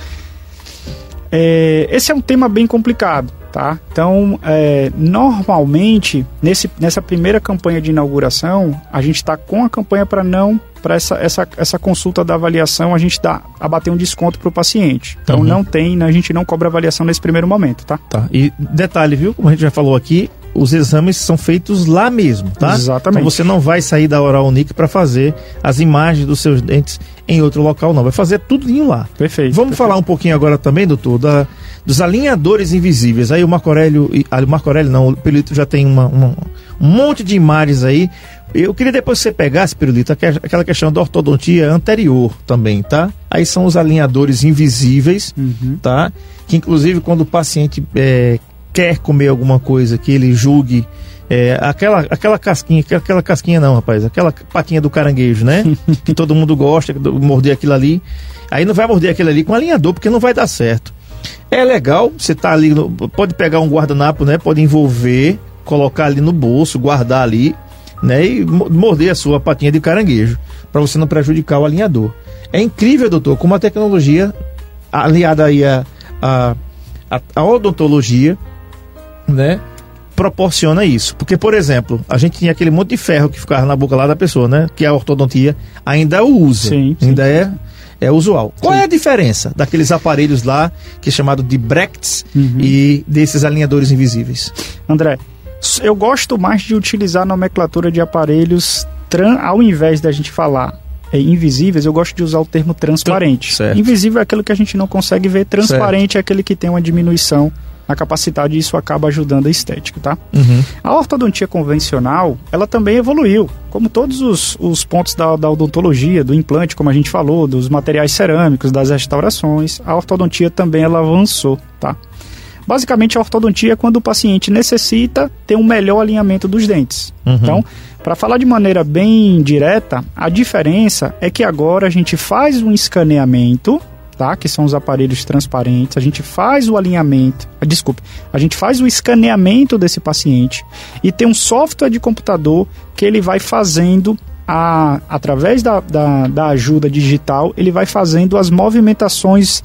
Speaker 4: É, esse é um tema bem complicado, tá? Então, é, normalmente, nesse, nessa primeira campanha de inauguração, a gente está com a campanha para não... para essa, essa, essa consulta da avaliação, a gente dá, abater um desconto para o paciente. Então, uhum. não tem, a gente não cobra avaliação nesse primeiro momento, tá?
Speaker 3: Tá. E detalhe, viu? Como a gente já falou aqui, os exames são feitos lá mesmo, tá?
Speaker 4: Exatamente.
Speaker 3: Então, você não vai sair da Oral Unique para fazer as imagens dos seus dentes em outro local, não. Vai fazer tudinho lá.
Speaker 4: Perfeito.
Speaker 3: Vamos
Speaker 4: perfeito.
Speaker 3: falar um pouquinho agora também, doutor, da, dos alinhadores invisíveis. Aí o Marco Aurélio, o Marco Aurélio não, o Pirulito já tem uma, uma, um monte de imagens aí. Eu queria depois que você pegasse, Pirulito, aquela questão da ortodontia anterior também, tá? Aí são os alinhadores invisíveis,
Speaker 4: uhum.
Speaker 3: tá? Que inclusive quando o paciente é, quer comer alguma coisa que ele julgue, é, aquela, aquela casquinha, aquela casquinha não, rapaz, aquela patinha do caranguejo, né? Que todo mundo gosta, morder aquilo ali. Aí não vai morder aquilo ali com alinhador, porque não vai dar certo. É legal, você tá ali, no, pode pegar um guardanapo, né? Pode envolver, colocar ali no bolso, guardar ali, né, e morder a sua patinha de caranguejo, para você não prejudicar o alinhador. É incrível, doutor, como a tecnologia aliada aí a, a, a, a odontologia, né, proporciona isso. Porque, por exemplo, a gente tinha aquele monte de ferro que ficava na boca lá da pessoa, né, que a ortodontia ainda usa,
Speaker 4: sim,
Speaker 3: ainda
Speaker 4: sim.
Speaker 3: é, é usual. Qual
Speaker 4: sim.
Speaker 3: é a diferença daqueles aparelhos lá, que é chamado de brackets, uhum. e desses alinhadores invisíveis?
Speaker 4: André, eu gosto mais de utilizar a nomenclatura de aparelhos, tran- ao invés da gente falar é, invisíveis, eu gosto de usar o termo transparente.
Speaker 3: Certo.
Speaker 4: Invisível é aquilo que a gente não consegue ver, transparente certo. É aquele que tem uma diminuição na capacidade e isso acaba ajudando a estética, tá?
Speaker 3: Uhum.
Speaker 4: A ortodontia convencional, ela também evoluiu, como todos os, os pontos da, da odontologia, do implante, como a gente falou, dos materiais cerâmicos, das restaurações, a ortodontia também ela avançou, tá? Basicamente, a ortodontia é quando o paciente necessita ter um melhor alinhamento dos dentes. Uhum. Então, para falar de maneira bem direta, a diferença é que agora a gente faz um escaneamento, tá? Que são os aparelhos transparentes, a gente faz o alinhamento, desculpe, a gente faz o escaneamento desse paciente e tem um software de computador que ele vai fazendo, a, através da, da, da ajuda digital, ele vai fazendo as movimentações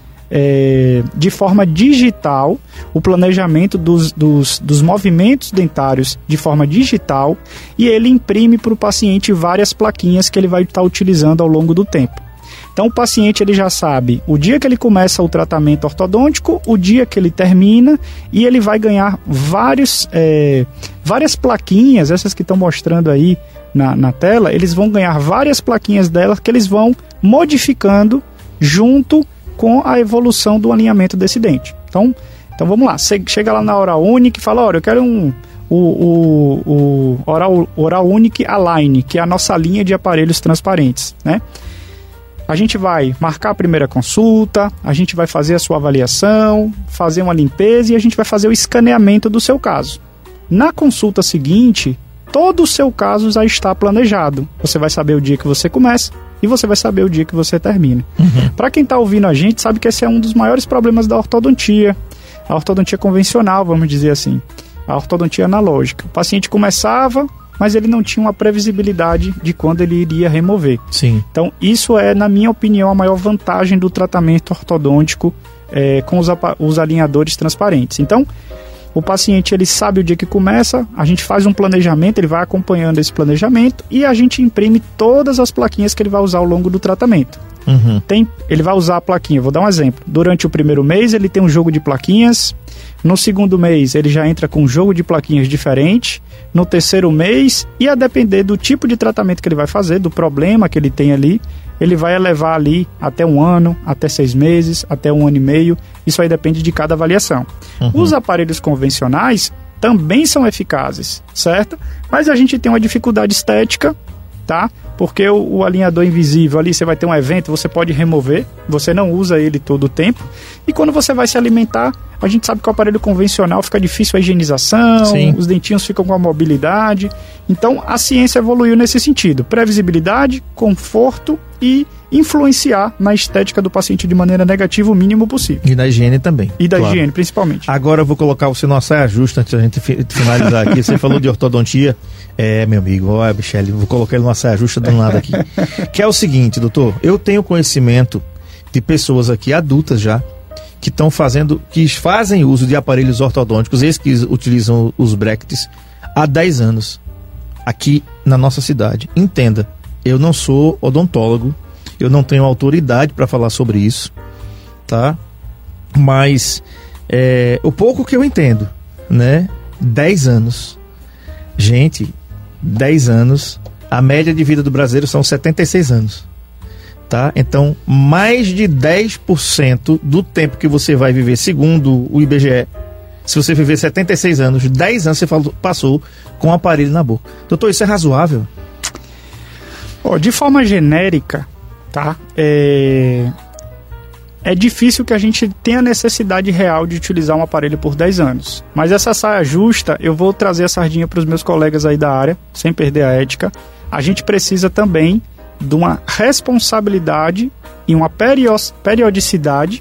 Speaker 4: É, de forma digital, o planejamento dos, dos, dos movimentos dentários de forma digital, e ele imprime para o paciente várias plaquinhas que ele vai estar tá utilizando ao longo do tempo. Então o paciente ele já sabe o dia que ele começa o tratamento ortodôntico, o dia que ele termina, e ele vai ganhar vários, é, várias plaquinhas, essas que estão mostrando aí na, na tela, eles vão ganhar várias plaquinhas delas que eles vão modificando junto com a evolução do alinhamento desse dente. Então, então vamos lá, você chega lá na Oral Unique e fala, olha, eu quero um, o, o, o Oral, Oral Unique Align, que é a nossa linha de aparelhos transparentes, né? A gente vai marcar a primeira consulta, a gente vai fazer a sua avaliação, fazer uma limpeza e a gente vai fazer o escaneamento do seu caso. Na consulta seguinte, todo o seu caso já está planejado. Você vai saber o dia que você começa e você vai saber o dia que você termina. Uhum. Para quem está ouvindo a gente, sabe que esse é um dos maiores problemas da ortodontia. A ortodontia convencional, vamos dizer assim. A ortodontia analógica. O paciente começava, mas ele não tinha uma previsibilidade de quando ele iria remover.
Speaker 3: Sim.
Speaker 4: Então, isso é, na minha opinião, a maior vantagem do tratamento ortodôntico é, com os, os alinhadores transparentes. Então, o paciente ele sabe o dia que começa, a gente faz um planejamento, ele vai acompanhando esse planejamento e a gente imprime todas as plaquinhas que ele vai usar ao longo do tratamento. Uhum. Tem, ele vai usar a plaquinha, vou dar um exemplo. Durante o primeiro mês ele tem um jogo de plaquinhas, no segundo mês ele já entra com um jogo de plaquinhas diferente, no terceiro mês, e a depender do tipo de tratamento que ele vai fazer, do problema que ele tem ali, ele vai elevar ali até um ano, até seis meses, até um ano e meio. Isso aí depende de cada avaliação. Uhum. Os aparelhos convencionais também são eficazes, certo? Mas a gente tem uma dificuldade estética, tá? Porque o, o alinhador invisível ali, você vai ter um evento, você pode remover, você não usa ele todo o tempo. E quando você vai se alimentar, a gente sabe que o aparelho convencional fica difícil a higienização, Sim. os dentinhos ficam com a mobilidade. Então, a ciência evoluiu nesse sentido. Previsibilidade, conforto e influenciar na estética do paciente de maneira negativa o mínimo possível.
Speaker 3: E da higiene também.
Speaker 4: E da
Speaker 3: claro.
Speaker 4: higiene, principalmente.
Speaker 3: Agora eu vou colocar você numa saia justa antes da gente finalizar aqui. Você falou de ortodontia. É, meu amigo, olha, Michele, vou colocar ele numa saia justa do nada aqui. Que é o seguinte, doutor, eu tenho conhecimento de pessoas aqui, adultas já, que estão fazendo, que fazem uso de aparelhos ortodônticos, esses que utilizam os brackets, há dez anos, aqui na nossa cidade. Entenda, eu não sou odontólogo, eu não tenho autoridade para falar sobre isso, tá? Mas é, o pouco que eu entendo, né? dez anos. Gente, dez anos, a média de vida do brasileiro são setenta e seis anos. Tá? Então, mais de dez por cento do tempo que você vai viver, segundo o I B G E, se você viver setenta e seis anos, dez anos você falou, passou com o aparelho na boca. Doutor, isso é razoável?
Speaker 4: Oh, de forma genérica, tá? É... é difícil que a gente tenha necessidade real de utilizar um aparelho por dez anos. Mas essa saia justa, eu vou trazer a sardinha para os meus colegas aí da área, sem perder a ética. A gente precisa também de uma responsabilidade e uma periodicidade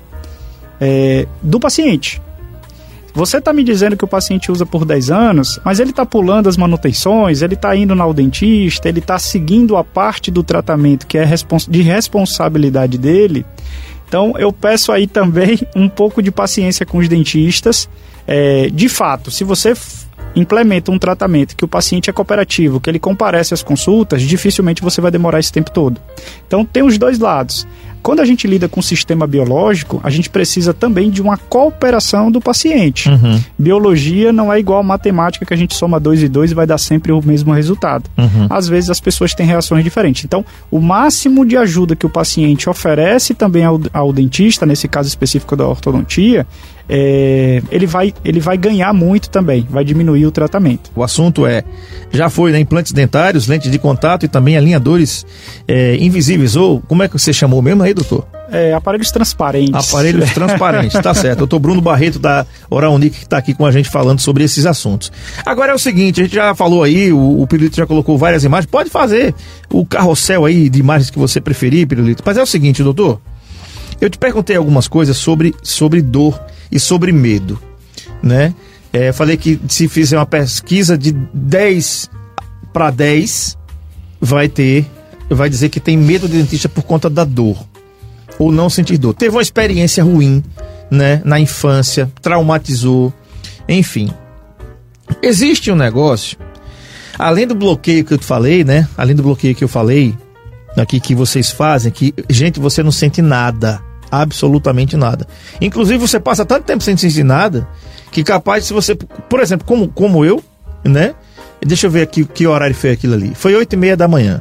Speaker 4: é, do paciente. Você está me dizendo que o paciente usa por dez anos, mas ele está pulando as manutenções, ele está indo ao dentista, ele está seguindo a parte do tratamento que é de responsabilidade dele. Então eu peço aí também um pouco de paciência com os dentistas. É, de fato, se você implementa um tratamento que o paciente é cooperativo, que ele comparece às consultas, dificilmente você vai demorar esse tempo todo. Então tem os dois lados. Quando a gente lida com o sistema biológico, a gente precisa também de uma cooperação do paciente. Uhum. Biologia não é igual a matemática, que a gente soma dois e dois e vai dar sempre o mesmo resultado. Uhum. Às vezes as pessoas têm reações diferentes. Então, o máximo de ajuda que o paciente oferece também ao, ao dentista, nesse caso específico da ortodontia, é, ele, vai, ele vai ganhar muito também, vai diminuir o tratamento.
Speaker 3: O assunto é, já foi, né, implantes dentários, lentes de contato e também alinhadores é, invisíveis, ou como é que você chamou mesmo aí, doutor?
Speaker 4: É, aparelhos transparentes.
Speaker 3: Aparelhos transparentes, tá certo. Doutor Bruno Barreto da Oral Unique, que está aqui com a gente falando sobre esses assuntos. Agora é o seguinte, a gente já falou aí, o, o Pirulito já colocou várias imagens, pode fazer o carrossel aí de imagens que você preferir, Pirulito. Mas é o seguinte, doutor, eu te perguntei algumas coisas sobre, sobre dor e sobre medo, né? É, falei que se fizer uma pesquisa de dez para dez, vai ter, vai dizer que tem medo de dentista por conta da dor, ou não sentir dor. Teve uma experiência ruim, né, na infância, traumatizou, enfim. Existe um negócio, além do bloqueio que eu te falei, né, além do bloqueio que eu falei, aqui que vocês fazem, que, gente, você não sente nada, absolutamente nada. Inclusive, você passa tanto tempo sem sentir nada, que capaz, se você, por exemplo, como, como eu, né, deixa eu ver aqui que horário foi aquilo ali, foi oito e meia da manhã,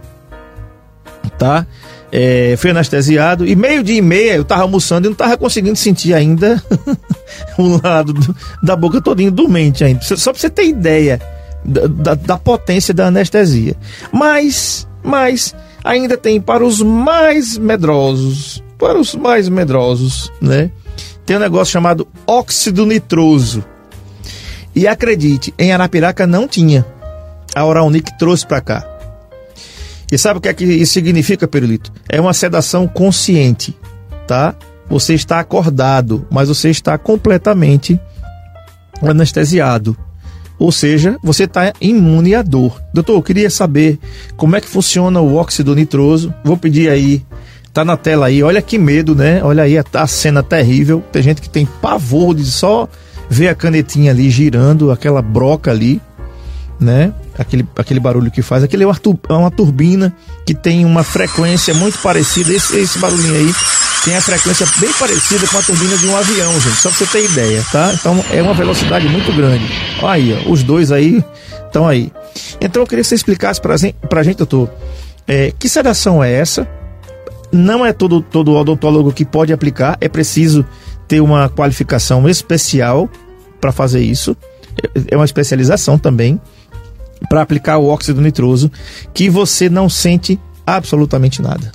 Speaker 3: tá? É, fui anestesiado e meio dia e meia eu tava almoçando e não tava conseguindo sentir ainda o lado do, da boca todinho dormente ainda. Só pra você ter ideia da, da, da potência da anestesia. Mas, mas ainda tem para os mais medrosos, para os mais medrosos, né? Tem um negócio chamado óxido nitroso. E acredite, em Arapiraca não tinha. A Oral Unique trouxe para cá. E sabe o que é que isso significa, Pirulito? É uma sedação consciente, tá? Você está acordado, mas você está completamente anestesiado. Ou seja, você está imune à dor. Doutor, eu queria saber como é que funciona o óxido nitroso. Vou pedir aí, tá na tela aí, olha que medo, né? Olha aí a, a cena terrível. Tem gente que tem pavor de só ver a canetinha ali girando, aquela broca ali, né? Aquele, aquele barulho que faz. Aquele é uma, tur- uma turbina que tem uma frequência muito parecida. Esse, esse barulhinho aí tem a frequência bem parecida com a turbina de um avião, gente. Só pra você ter ideia, tá? Então é uma velocidade muito grande. Olha aí, ó, os dois aí estão aí. Então eu queria que você explicasse pra, pra gente, doutor, é, que sedação é essa? Não é todo, todo odontólogo que pode aplicar. É preciso ter uma qualificação especial para fazer isso. É uma especialização também para aplicar o óxido nitroso, que você não sente absolutamente nada.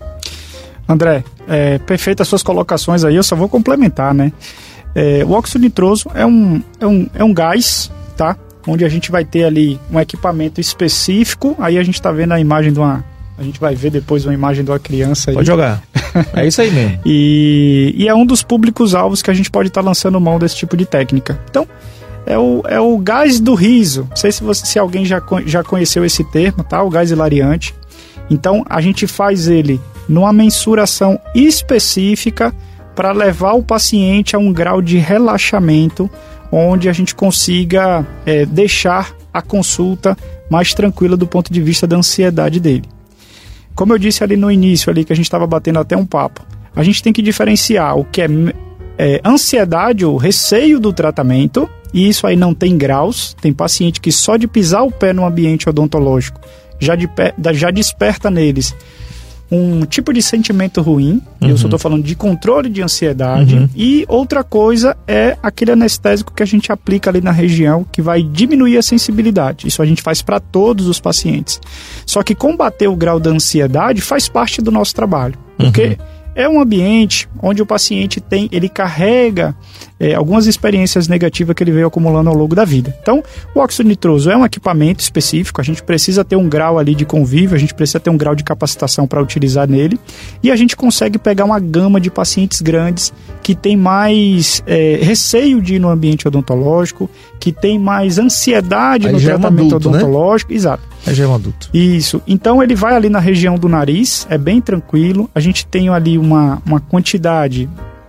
Speaker 4: André, é, perfeito as suas colocações aí, eu só vou complementar, né? É, o óxido nitroso é um, é, um, é um gás, tá? Onde a gente vai ter ali um equipamento específico, aí a gente tá vendo a imagem de uma... A gente vai ver depois uma imagem de uma criança aí.
Speaker 3: Pode jogar. É isso aí mesmo.
Speaker 4: e, e é um dos públicos-alvos que a gente pode estar tá lançando mão desse tipo de técnica. Então, é o, é o gás do riso. Não sei se, você, se alguém já, já conheceu esse termo, tá? O gás hilariante. Então, a gente faz ele numa mensuração específica para levar o paciente a um grau de relaxamento onde a gente consiga é, deixar a consulta mais tranquila do ponto de vista da ansiedade dele. Como eu disse ali no início, ali que a gente estava batendo até um papo, a gente tem que diferenciar o que é, é ansiedade ou receio do tratamento, e isso aí não tem graus. Tem paciente que só de pisar o pé no ambiente odontológico já, de pé, já desperta neles um tipo de sentimento ruim. Uhum. Eu só estou falando de controle de ansiedade. Uhum. E outra coisa é aquele anestésico que a gente aplica ali na região, que vai diminuir a sensibilidade. Isso a gente faz para todos os pacientes. Só que combater o grau da ansiedade faz parte do nosso trabalho. Porque uhum. é um ambiente onde o paciente tem, ele carrega é, algumas experiências negativas que ele veio acumulando ao longo da vida. Então, o óxido nitroso é um equipamento específico, a gente precisa ter um grau ali de convívio, a gente precisa ter um grau de capacitação para utilizar nele, e a gente consegue pegar uma gama de pacientes grandes que tem mais é, receio de ir no ambiente odontológico, que tem mais ansiedade aí no tratamento é um adulto, odontológico. Né? Exato.
Speaker 3: Aí já é um adulto.
Speaker 4: Isso. Então ele vai ali na região do nariz, é bem tranquilo. A gente tem ali uma, uma quantidade,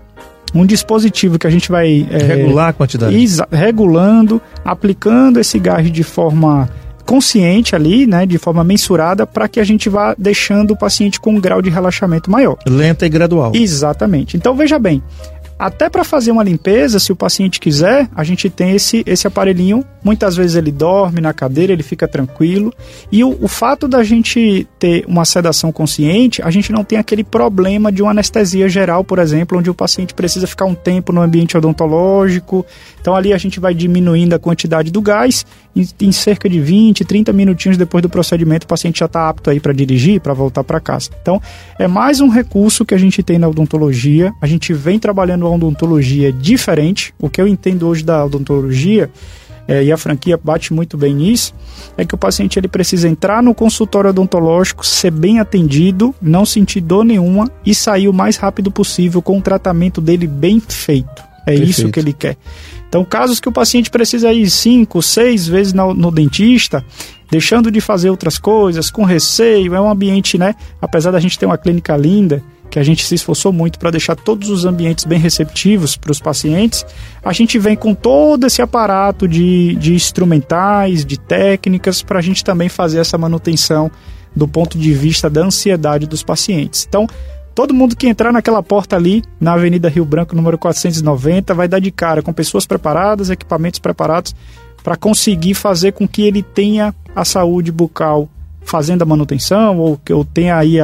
Speaker 4: um dispositivo que a gente vai... É,
Speaker 3: regular a quantidade.
Speaker 4: Exa- regulando, aplicando esse gás de forma consciente ali, né, de forma mensurada, para que a gente vá deixando o paciente com um grau de relaxamento maior.
Speaker 3: Lenta e gradual.
Speaker 4: Exatamente. Então veja bem, até para fazer uma limpeza, se o paciente quiser, a gente tem esse, esse aparelhinho. Muitas vezes ele dorme na cadeira, ele fica tranquilo. E o, o fato da gente ter uma sedação consciente, a gente não tem aquele problema de uma anestesia geral, por exemplo, onde o paciente precisa ficar um tempo no ambiente odontológico. Então ali a gente vai diminuindo a quantidade do gás. Em, em cerca de vinte, trinta minutinhos depois do procedimento, o paciente já está apto aí para dirigir, para voltar para casa. Então é mais um recurso que a gente tem na odontologia. A gente vem trabalhando a odontologia diferente. O que eu entendo hoje da odontologia, é, e a franquia bate muito bem nisso, é que o paciente ele precisa entrar no consultório odontológico, ser bem atendido, não sentir dor nenhuma e sair o mais rápido possível com o tratamento dele bem feito. É Perfeito. Isso que ele quer. Então, casos que o paciente precisa ir cinco, seis vezes no, no dentista, deixando de fazer outras coisas, com receio, é um ambiente, né? Apesar da gente ter uma clínica linda, que a gente se esforçou muito para deixar todos os ambientes bem receptivos para os pacientes, a gente vem com todo esse aparato de, de instrumentais, de técnicas, para a gente também fazer essa manutenção do ponto de vista da ansiedade dos pacientes. Então, todo mundo que entrar naquela porta ali, na Avenida Rio Branco, número quatrocentos e noventa, vai dar de cara com pessoas preparadas, equipamentos preparados, para conseguir fazer com que ele tenha a saúde bucal fazendo a manutenção, ou que eu tenha aí a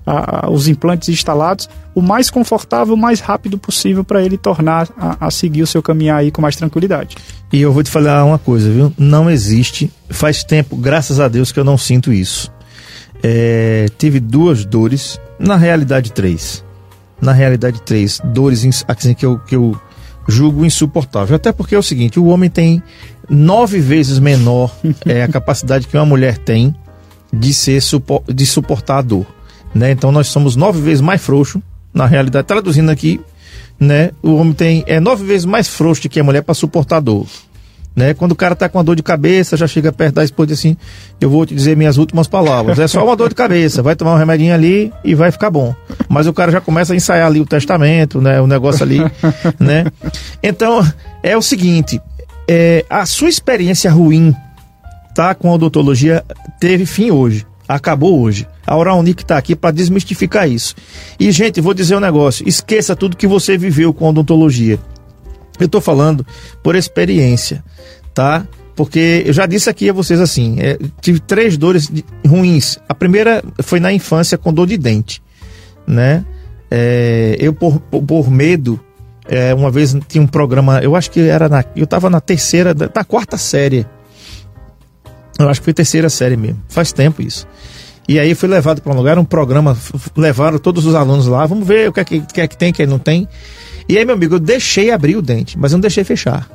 Speaker 4: a, a, os implantes instalados, o mais confortável, o mais rápido possível para ele tornar a, a seguir o seu caminhar aí com mais tranquilidade.
Speaker 3: E eu vou te falar uma coisa, viu? Não existe, faz tempo, graças a Deus, que eu não sinto isso. É, tive duas dores, na realidade três. Na realidade três, dores assim, que, eu, que eu julgo insuportável. Até porque é o seguinte, o homem tem nove vezes menor é, a capacidade que uma mulher tem de, ser, de suportar a dor. Né? Então nós somos nove vezes mais frouxos, na realidade, traduzindo aqui, né? O homem tem, é nove vezes mais frouxo do que a mulher para suportar a dor. Né? Quando o cara tá com uma dor de cabeça, já chega perto da esposa e diz assim, eu vou te dizer minhas últimas palavras, é só uma dor de cabeça, vai tomar um remedinho ali e vai ficar bom. Mas o cara já começa a ensaiar ali o testamento, né? O negócio ali, né? Então, é o seguinte, é, a sua experiência ruim, tá, com a odontologia teve fim hoje, acabou hoje. A Oral Unique está aqui para desmistificar isso. E, gente, vou dizer um negócio, esqueça tudo que você viveu com a odontologia. Eu estou falando por experiência, tá? Porque eu já disse aqui a vocês assim, é, tive três dores de, ruins. A primeira foi na infância com dor de dente, né? É, eu, por, por, por medo, é, uma vez tinha um programa, eu acho que era na... Eu estava na terceira, na quarta série. Eu acho que foi terceira série mesmo, faz tempo isso. E aí fui levado para um lugar, um programa, levaram todos os alunos lá, vamos ver o que é que, que, é que tem, o que não tem. E aí, meu amigo, eu deixei abrir o dente, mas eu não deixei fechar.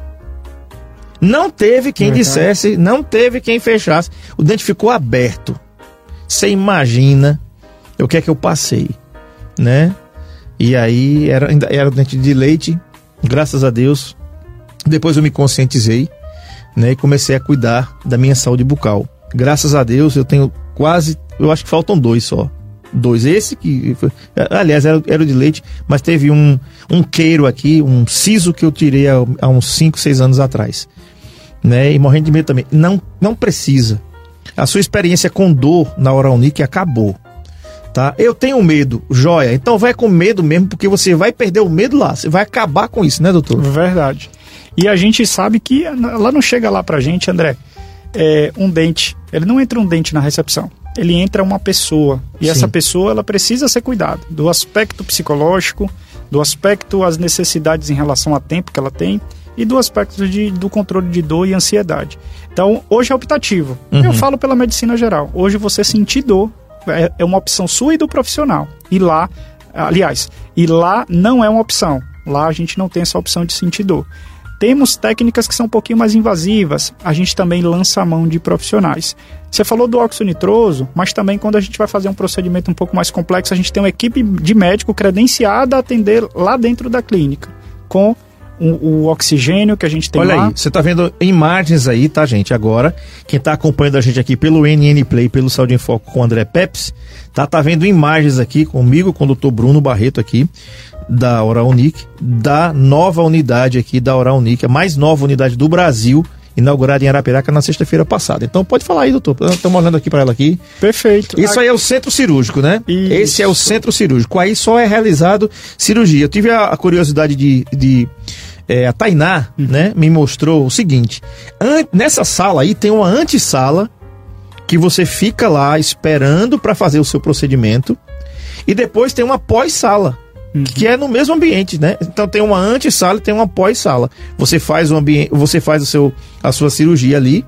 Speaker 3: Não teve quem uhum. dissesse, não teve quem fechasse. O dente ficou aberto. Você imagina o que é que eu passei, né? E aí, era, era o dente de leite, graças a Deus. Depois eu me conscientizei, né? E comecei a cuidar da minha saúde bucal. Graças a Deus, eu tenho quase, eu acho que faltam dois só. Dois, esse que, aliás, era, era o de leite, mas teve um, um queiro aqui, um siso que eu tirei há, há uns cinco, seis anos atrás, né? E morrendo de medo também. Não, não precisa. A sua experiência com dor na Oral Unique acabou, tá? Eu tenho medo, joia, então vai com medo mesmo, porque você vai perder o medo lá, você vai acabar com isso, né, doutor?
Speaker 4: Verdade. E a gente sabe que lá não chega lá pra gente, André, é, um dente, ele não entra um dente na recepção. Ele entra uma pessoa, e Sim. essa pessoa ela precisa ser cuidada do aspecto psicológico, do aspecto as necessidades em relação a tempo que ela tem e do aspecto de, do controle de dor e ansiedade. Então, hoje é optativo. Uhum. Eu falo pela medicina geral. Hoje você sentir dor é, é uma opção sua e do profissional. E lá, aliás, e lá não é uma opção. Lá a gente não tem essa opção de sentir dor. Temos técnicas que são um pouquinho mais invasivas, a gente também lança a mão de profissionais. Você falou do óxido nitroso, mas também quando a gente vai fazer um procedimento um pouco mais complexo, a gente tem uma equipe de médico credenciada a atender lá dentro da clínica, com o, o oxigênio que a gente tem.
Speaker 3: Olha
Speaker 4: lá.
Speaker 3: Olha aí, você está vendo imagens aí, tá, gente? Agora, quem está acompanhando a gente aqui pelo N N Play, pelo Saúde em Foco com o André Peps, tá, tá vendo imagens aqui comigo, com o doutor Bruno Barreto aqui, da Oral Unique, da nova unidade aqui da Oral Unique, a mais nova unidade do Brasil, inaugurada em Arapiraca na sexta-feira passada. Então pode falar aí, doutor. Estamos olhando aqui para ela aqui.
Speaker 4: Perfeito.
Speaker 3: Isso aí é o centro cirúrgico, né? Isso. Esse é o centro cirúrgico. Aí só é realizado cirurgia. Eu tive a, a curiosidade de... de é, a Tainá, uhum. né, me mostrou o seguinte. An- nessa sala aí tem uma antessala que você fica lá esperando para fazer o seu procedimento e depois tem uma pós-sala. Uhum. Que é no mesmo ambiente, né? Então tem uma antessala e tem uma pós-sala. Você faz o ambiente, você faz o seu, a sua cirurgia ali,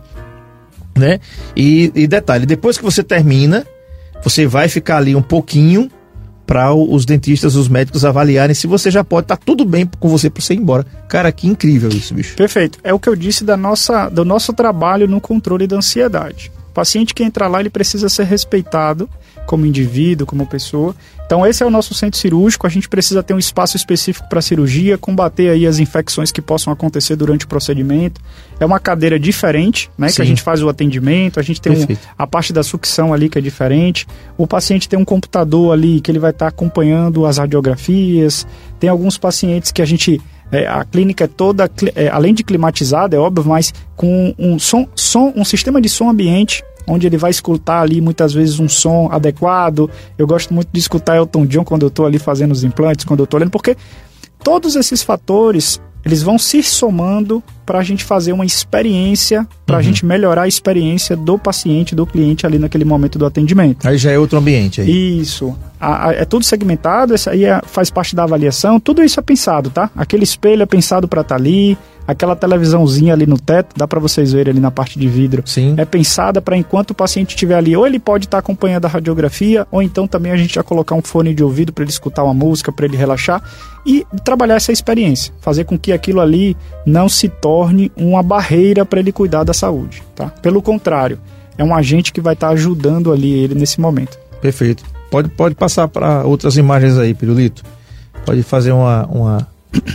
Speaker 3: né? E, e detalhe, depois que você termina, você vai ficar ali um pouquinho para os dentistas, os médicos avaliarem se você já pode, tá tudo bem com você para você ir embora. Cara, que incrível isso, bicho.
Speaker 4: Perfeito. É o que eu disse da nossa, do nosso trabalho no controle da ansiedade. O paciente que entra lá, ele precisa ser respeitado como indivíduo, como pessoa. Então esse é o nosso centro cirúrgico, a gente precisa ter um espaço específico para cirurgia, combater aí as infecções que possam acontecer durante o procedimento. É uma cadeira diferente, né, que a gente faz o atendimento, a gente tem um, a parte da sucção ali que é diferente. O paciente tem um computador ali que ele vai estar tá acompanhando as radiografias. Tem alguns pacientes que a gente... É, a clínica é toda, é, além de climatizada, é óbvio, mas com um, som, som, um sistema de som ambiente, onde ele vai escutar ali muitas vezes um som adequado. Eu gosto muito de escutar Elton John quando eu estou ali fazendo os implantes, quando eu estou olhando, porque todos esses fatores eles vão se somando para a gente fazer uma experiência, para a
Speaker 3: Uhum.
Speaker 4: gente melhorar a experiência do paciente, do cliente ali naquele momento do atendimento.
Speaker 3: Aí já é outro ambiente aí.
Speaker 4: Isso. A- a- é tudo segmentado, isso aí é- faz parte da avaliação, tudo isso é pensado, tá? Aquele espelho é pensado para estar ali, aquela televisãozinha ali no teto, dá para vocês verem ali na parte de vidro,
Speaker 3: Sim.
Speaker 4: é pensada para enquanto o paciente estiver ali, ou ele pode estar acompanhando a radiografia, ou então também a gente já colocar um fone de ouvido para ele escutar uma música, para ele relaxar e trabalhar essa experiência, fazer com que aquilo ali não se torne uma barreira para ele cuidar da saúde, tá? Pelo contrário, é um agente que vai estar ajudando ali ele nesse momento.
Speaker 3: Perfeito. Pode, pode passar para outras imagens aí, Pirulito. Pode fazer uma, uma,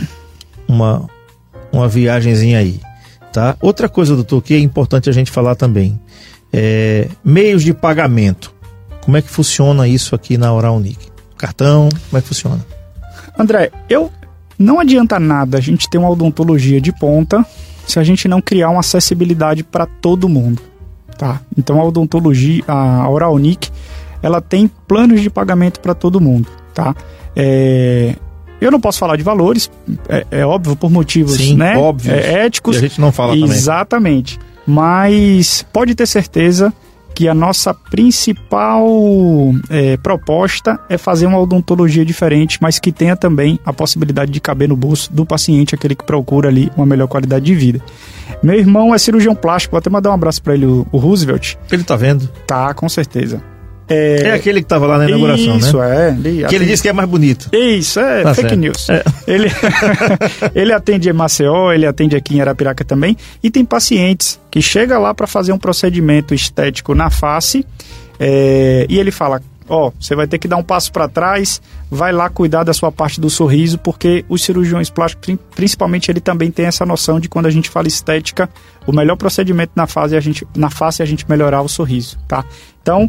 Speaker 3: uma, uma viagenzinha aí, tá? Outra coisa, doutor, que é importante a gente falar também, é meios de pagamento. Como é que funciona isso aqui na Oral Unique? Cartão, como é que funciona?
Speaker 4: André, eu não adianta nada a gente ter uma odontologia de ponta se a gente não criar uma acessibilidade para todo mundo, tá? Então a odontologia, a Oral Unique, ela tem planos de pagamento para todo mundo, tá? É, eu não posso falar de valores, é, é óbvio, por motivos,
Speaker 3: Sim,
Speaker 4: né?
Speaker 3: óbvios.
Speaker 4: É, éticos.
Speaker 3: E a gente não fala também.
Speaker 4: Exatamente. Mas pode ter certeza que a nossa principal é, proposta é fazer uma odontologia diferente, mas que tenha também a possibilidade de caber no bolso do paciente, aquele que procura ali uma melhor qualidade de vida. Meu irmão é cirurgião plástico, vou até mandar um abraço para ele, o, o Roosevelt.
Speaker 3: Ele tá vendo?
Speaker 4: Tá, com certeza.
Speaker 3: É, aquele que tava lá na inauguração,
Speaker 4: Isso,
Speaker 3: né?
Speaker 4: é. Ele
Speaker 3: Que ele disse que é mais bonito.
Speaker 4: Isso, é
Speaker 3: Tá
Speaker 4: fake
Speaker 3: certo.
Speaker 4: news.
Speaker 3: É.
Speaker 4: Ele, ele atende em Maceió, ele atende aqui em Arapiraca também. E tem pacientes que chegam lá para fazer um procedimento estético na face é, e ele fala, ó, você vai ter que dar um passo para trás, vai lá cuidar da sua parte do sorriso, porque os cirurgiões plásticos, pri- principalmente, ele também tem essa noção de quando a gente fala estética, o melhor procedimento na face é a gente, na face é a gente melhorar o sorriso, tá? Então,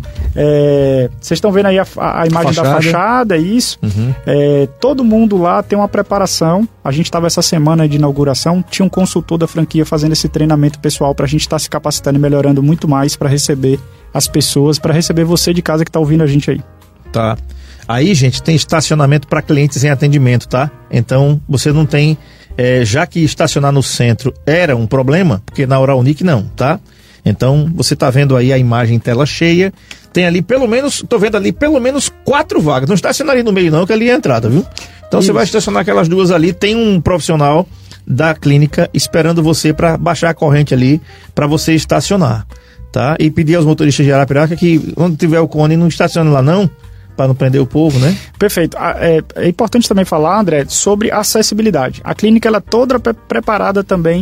Speaker 4: é, vocês estão vendo aí a, a imagem
Speaker 3: Fachada.
Speaker 4: da fachada, é isso.
Speaker 3: Uhum.
Speaker 4: É, todo mundo lá tem uma preparação. A gente estava essa semana de inauguração, tinha um consultor da franquia fazendo esse treinamento pessoal para a gente estar se capacitando e melhorando muito mais para receber as pessoas, para receber você de casa que está ouvindo a gente aí.
Speaker 3: Tá. Aí, gente, tem estacionamento para clientes em atendimento, tá? Então, você não tem... é, já que estacionar no centro era um problema, porque na Oral Unique não, tá? Então, você tá vendo aí a imagem em tela cheia. Tem ali pelo menos... Tô vendo ali pelo menos quatro vagas. Não estaciona ali no meio não, que ali é a entrada, viu? Então,
Speaker 4: Isso.
Speaker 3: você vai estacionar aquelas duas ali. Tem um profissional da clínica esperando você para baixar a corrente ali, para você estacionar, tá? E pedir aos motoristas de Arapiraca que, onde tiver o cone, não estacione lá não, para não prender o povo, né?
Speaker 4: Perfeito. Ah, É, é importante também falar, André, sobre acessibilidade. A clínica ela é toda pre- preparada também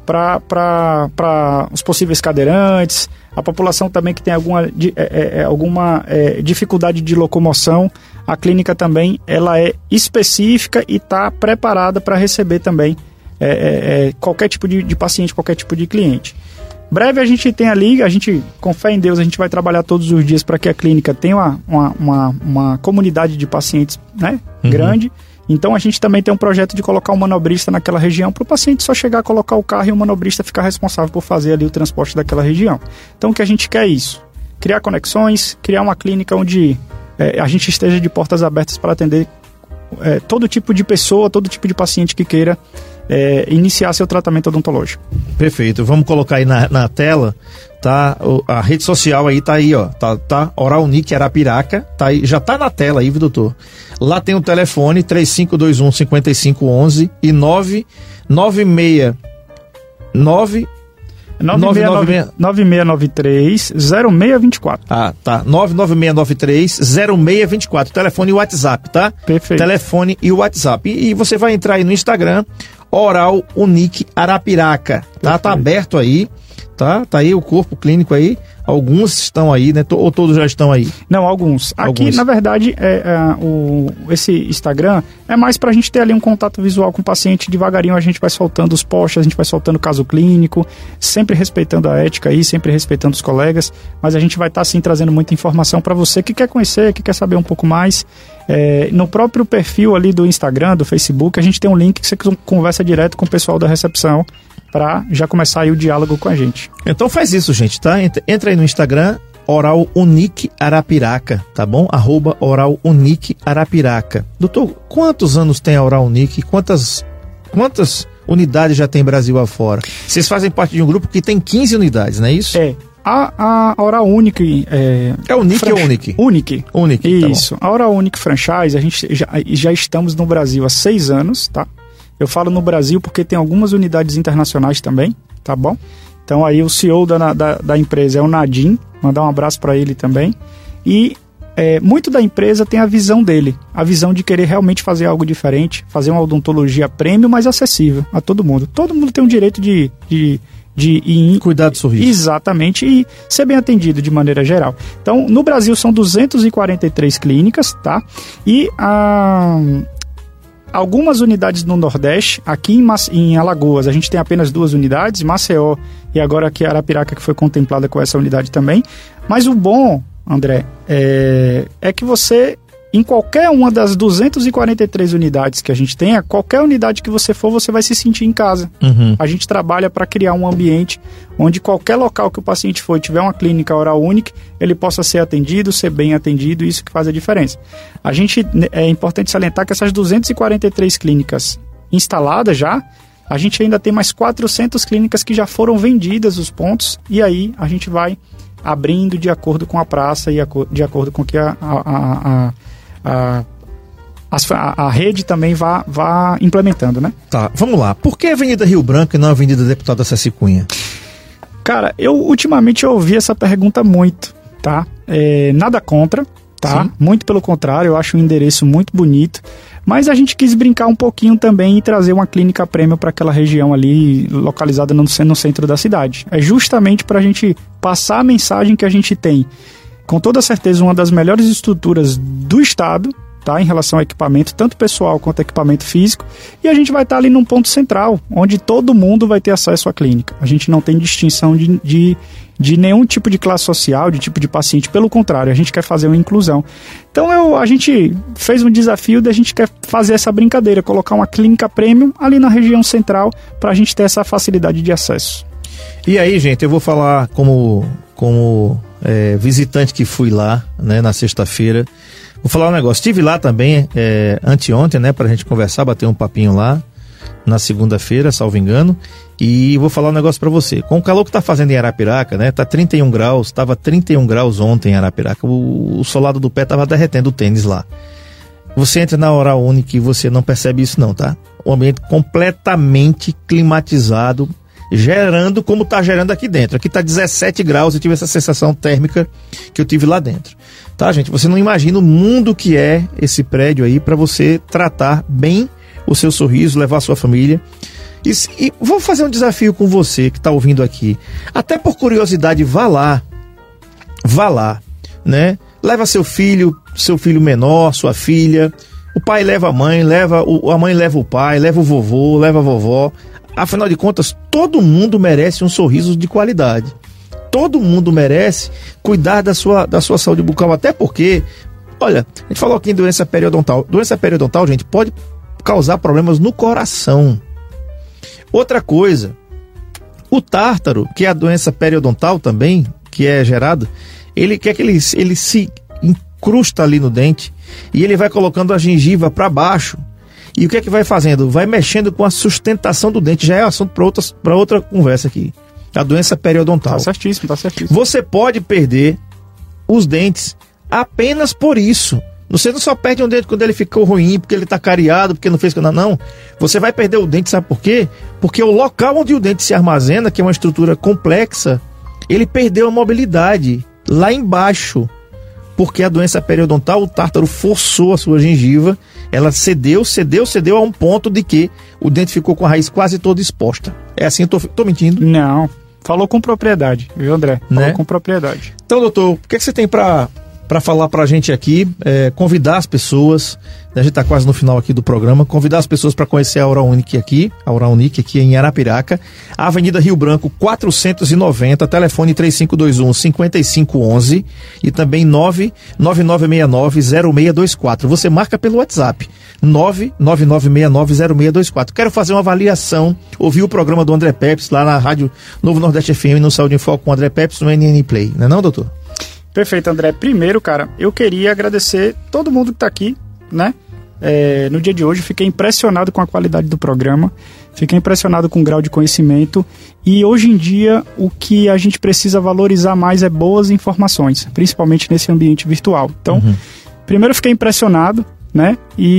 Speaker 4: para os possíveis cadeirantes, a população também que tem alguma, di- é, é, alguma é, dificuldade de locomoção. A clínica também ela é específica e está preparada para receber também é, é, é, qualquer tipo de, de paciente, qualquer tipo de cliente. Breve a gente tem ali, a gente, com fé em Deus, a gente vai trabalhar todos os dias para que a clínica tenha uma, uma, uma, uma comunidade de pacientes, né,
Speaker 3: Uhum.
Speaker 4: grande. Então a gente também tem um projeto de colocar um manobrista naquela região para o paciente só chegar a colocar o carro e o manobrista ficar responsável por fazer ali o transporte daquela região. Então o que a gente quer é isso, criar conexões, criar uma clínica onde é, a gente esteja de portas abertas para atender é, todo tipo de pessoa, todo tipo de paciente que queira é, iniciar seu tratamento odontológico.
Speaker 3: Perfeito. Vamos colocar aí na, na tela, tá? O- a rede social aí tá aí, ó. Tá, tá Oral Unique Arapiraca, tá aí, já tá na tela aí, viu, doutor? Lá tem o telefone três cinco dois um, cinco cinco um um e nove nove seis nove
Speaker 4: nove seis nove três zero seis dois quatro.
Speaker 3: Ah, tá. nove nove seis nove três zero seis dois quatro. Telefone e WhatsApp, tá?
Speaker 4: Perfeito.
Speaker 3: Telefone e WhatsApp. E, e você vai entrar aí no Instagram, Oral Unique Arapiraca. Tá?
Speaker 4: Perfeito.
Speaker 3: Tá aberto aí, tá? Tá aí o corpo clínico aí. Alguns estão aí, né? To- Ou todos já estão aí?
Speaker 4: Não, alguns. Aqui,
Speaker 3: Alguns.
Speaker 4: na verdade, é, é, o, esse Instagram é mais pra gente ter ali um contato visual com o paciente. Devagarinho a gente vai soltando os posts, a gente vai soltando o caso clínico, sempre respeitando a ética aí, sempre respeitando os colegas, mas a gente vai estar, assim, trazendo muita informação pra você que quer conhecer, que quer saber um pouco mais. É, no próprio perfil ali do Instagram, do Facebook, a gente tem um link que você conversa direto com o pessoal da recepção para já começar aí o diálogo com a gente.
Speaker 3: Então faz isso, gente, tá? Entra, entra aí no Instagram, Oral Unique Arapiraca, tá bom? Arroba Oral Unique Arapiraca. Doutor, quantos anos tem a Oral Unique? Quantas, quantas unidades já tem Brasil afora? Vocês fazem parte de um grupo que tem quinze unidades, não é isso?
Speaker 4: É. A, a Oral Unique... É,
Speaker 3: é Unique ou Unique?
Speaker 4: Unique.
Speaker 3: Unique,
Speaker 4: isso.
Speaker 3: Tá,
Speaker 4: a Oral Unique Franchise, a gente já, já estamos no Brasil há seis anos, tá? Eu falo no Brasil porque tem algumas unidades internacionais também, tá bom? Então aí o C E O da, da, da empresa é o Nadim, mandar um abraço para ele também. E é, muito da empresa tem a visão dele, a visão de querer realmente fazer algo diferente, fazer uma odontologia premium, mas acessível a todo mundo. Todo mundo tem o direito de... de de ir,
Speaker 3: cuidar do sorriso.
Speaker 4: Exatamente, e ser bem atendido de maneira geral. Então, no Brasil são duzentas e quarenta e três clínicas, tá? E ah, algumas unidades no Nordeste, aqui em, em Alagoas, a gente tem apenas duas unidades, Maceió e agora aqui Arapiraca, que foi contemplada com essa unidade também. Mas o bom, André, é, é que você... Em qualquer uma das duzentas e quarenta e três unidades que a gente tenha, qualquer unidade que você for, você vai se sentir em casa.
Speaker 3: Uhum.
Speaker 4: A gente trabalha para criar um ambiente onde qualquer local que o paciente for e tiver uma clínica Oral Unique, ele possa ser atendido, ser bem atendido, isso que faz a diferença. A gente, é importante salientar que essas duzentas e quarenta e três clínicas instaladas já, a gente ainda tem mais quatrocentas clínicas que já foram vendidas os pontos, e aí a gente vai abrindo de acordo com a praça e de acordo com que a... a, a, a A, a, a rede também vá, vá implementando, né?
Speaker 3: Tá, vamos lá. Por que a Avenida Rio Branco e não a Avenida Deputada Ceci Cunha?
Speaker 4: Cara, eu ultimamente eu ouvi essa pergunta muito, tá? É, nada contra, tá? Sim. Muito pelo contrário, eu acho um endereço muito bonito, mas a gente quis brincar um pouquinho também e trazer uma clínica premium para aquela região ali, localizada no, no centro da cidade. É justamente para a gente passar a mensagem que a gente tem, com toda certeza, uma das melhores estruturas do estado, tá, em relação ao equipamento, tanto pessoal quanto equipamento físico, e a gente vai estar ali num ponto central, onde todo mundo vai ter acesso à clínica. A gente não tem distinção de, de, de nenhum tipo de classe social, de tipo de paciente, pelo contrário, a gente quer fazer uma inclusão. Então eu, a gente fez um desafio da gente quer fazer essa brincadeira, colocar uma clínica premium ali na região central, para a gente ter essa facilidade de acesso.
Speaker 3: E aí, gente, eu vou falar como... como... É, visitante que fui lá, né, na sexta-feira. Vou falar um negócio, estive lá também é, anteontem, né, pra gente conversar, bater um papinho lá na segunda-feira, salvo engano, e vou falar um negócio pra você. Com o calor que tá fazendo em Arapiraca, né, tá trinta e um graus, tava trinta e um graus ontem em Arapiraca, o, o solado do pé tava derretendo o tênis lá. Você entra na Oral Unique e você não percebe isso não, tá? Um ambiente completamente climatizado, gerando como está gerando aqui dentro. Aqui está dezessete graus, eu tive essa sensação térmica que eu tive lá dentro. Tá, gente? Você não imagina o mundo que é esse prédio aí para você tratar bem o seu sorriso, levar a sua família. E, e vou fazer um desafio com você que está ouvindo aqui. Até por curiosidade, vá lá. Vá lá, né? Leva seu filho, seu filho menor, sua filha. O pai leva a mãe, leva o, a mãe leva o pai, leva o vovô, leva a vovó. Afinal de contas, todo mundo merece um sorriso de qualidade. Todo mundo merece cuidar da sua, da sua saúde bucal. Até porque, olha, a gente falou aqui em doença periodontal. Doença periodontal, gente, pode causar problemas no coração. Outra coisa, o tártaro, que é a doença periodontal também, que é gerado, ele quer que ele, ele se incrusta ali no dente e ele vai colocando a gengiva para baixo. E o que é que vai fazendo? Vai mexendo com a sustentação do dente. Já é assunto para outra, para outra conversa aqui. A doença periodontal.
Speaker 4: Tá certíssimo, tá certíssimo.
Speaker 3: Você pode perder os dentes apenas por isso. Você não só perde um dente quando ele ficou ruim, porque ele está cariado, porque não fez nada, não. Você vai perder o dente, sabe por quê? Porque o local onde o dente se armazena, que é uma estrutura complexa, ele perdeu a mobilidade lá embaixo. Porque a doença periodontal, o tártaro forçou a sua gengiva, ela cedeu, cedeu, cedeu a um ponto de que o dente ficou com a raiz quase toda exposta. É assim, eu tô, tô mentindo?
Speaker 4: Não, falou com propriedade, viu, André? Falou, né? Com propriedade.
Speaker 3: Então, doutor, o que, é que você tem para para falar pra gente aqui, é, convidar as pessoas, a gente tá quase no final aqui do programa, convidar as pessoas para conhecer a Oral Unique aqui, a Oral Unique aqui em Arapiraca, a Avenida Rio Branco quatrocentos e noventa, telefone três cinco dois um, cinco cinco um um e também nove nove nove seis nove, zero seis dois quatro. Você marca pelo WhatsApp, nove nove nove seis nove, zero seis dois quatro. Quero fazer uma avaliação, ouvir o programa do André Pepes lá na Rádio Novo Nordeste F M, no Saúde em Foco com o André Pepes, no N N Play, não é não, doutor?
Speaker 4: Perfeito, André. Primeiro, cara, eu queria agradecer todo mundo que está aqui, né? É, no dia de hoje, fiquei impressionado com a qualidade do programa. Fiquei impressionado com o grau de conhecimento e hoje em dia o que a gente precisa valorizar mais é boas informações, principalmente nesse ambiente virtual. Então, uhum. primeiro eu fiquei impressionado, né?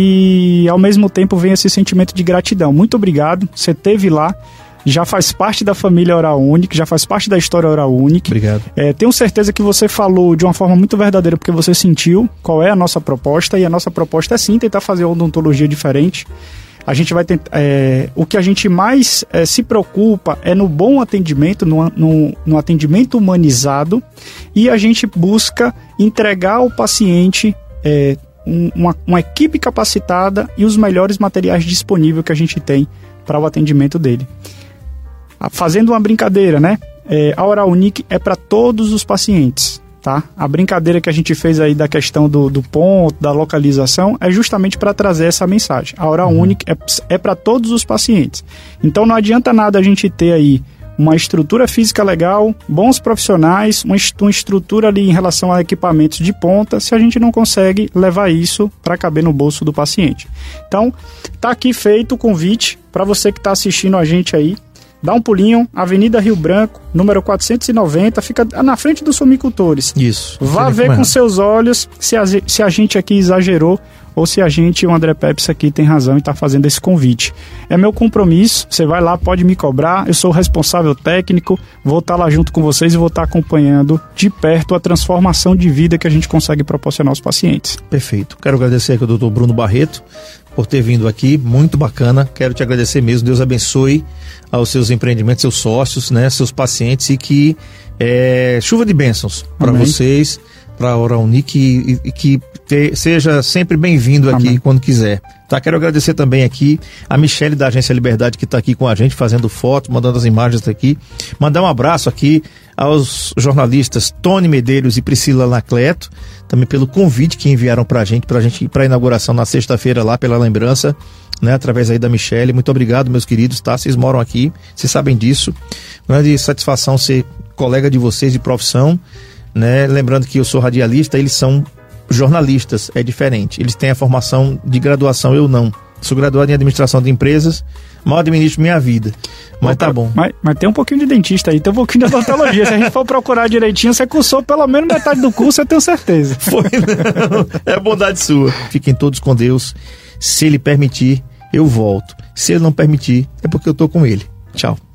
Speaker 4: E ao mesmo tempo vem esse sentimento de gratidão. Muito obrigado, você esteve lá, já faz parte da família Oral Unique, já faz parte da história Oral Unique.
Speaker 3: Obrigado.
Speaker 4: É, tenho certeza que você falou de uma forma muito verdadeira, porque você sentiu qual é a nossa proposta, e a nossa proposta é sim tentar fazer uma odontologia diferente. A gente vai tentar, é, o que a gente mais é, se preocupa é no bom atendimento, no, no, no atendimento humanizado, e a gente busca entregar ao paciente é, um, uma, uma equipe capacitada e os melhores materiais disponíveis que a gente tem para o atendimento dele. Fazendo uma brincadeira, né? É, a Oral Unique é para todos os pacientes. Tá? A brincadeira que a gente fez aí da questão do, do ponto, da localização, é justamente para trazer essa mensagem. A Oral uhum. Unique é, é para todos os pacientes. Então não adianta nada a gente ter aí uma estrutura física legal, bons profissionais, uma, uma estrutura ali em relação a equipamentos de ponta, se a gente não consegue levar isso para caber no bolso do paciente. Então, tá aqui feito o convite para você que está assistindo a gente aí. Dá um pulinho, Avenida Rio Branco, número quatrocentos e noventa, fica na frente dos Sumicultores.
Speaker 3: Isso.
Speaker 4: Vá ver com seus olhos se a, se a gente aqui exagerou ou se a gente, o André Pepsi aqui, tem razão e está fazendo esse convite. É meu compromisso, você vai lá, pode me cobrar, eu sou o responsável técnico, vou estar lá junto com vocês e vou estar acompanhando de perto a transformação de vida que a gente consegue proporcionar aos pacientes.
Speaker 3: Perfeito. Quero agradecer aqui ao doutor Bruno Barreto por ter vindo aqui, muito bacana. Quero te agradecer mesmo, Deus abençoe aos seus empreendimentos, seus sócios, né, seus pacientes, e que é, chuva de bênçãos para vocês, para a Oral Unique, e, e que te, seja sempre bem-vindo aqui. Amém. Quando quiser. Tá, quero agradecer também aqui a Michele da Agência Liberdade, que está aqui com a gente, fazendo fotos, mandando as imagens aqui. Mandar um abraço aqui aos jornalistas Tony Medeiros e Priscila Anacleto, também pelo convite que enviaram para a gente, para a gente ir para a inauguração na sexta-feira lá, pela lembrança, né, através aí da Michele. Muito obrigado, meus queridos, tá? Vocês moram aqui, vocês sabem disso. Grande satisfação ser colega de vocês de profissão, né? Lembrando que eu sou radialista, eles são jornalistas, é diferente. Eles têm a formação de graduação, eu não. Sou graduado em administração de empresas, mal administro minha vida. Mas tá bom.
Speaker 4: Mas, mas tem um pouquinho de dentista aí, tem um pouquinho de odontologia. Se a gente for procurar direitinho, você cursou pelo menos metade do curso, eu tenho certeza.
Speaker 3: Foi, não. É bondade sua. Fiquem todos com Deus. Se Ele permitir, eu volto. Se Ele não permitir, é porque eu tô com Ele. Tchau.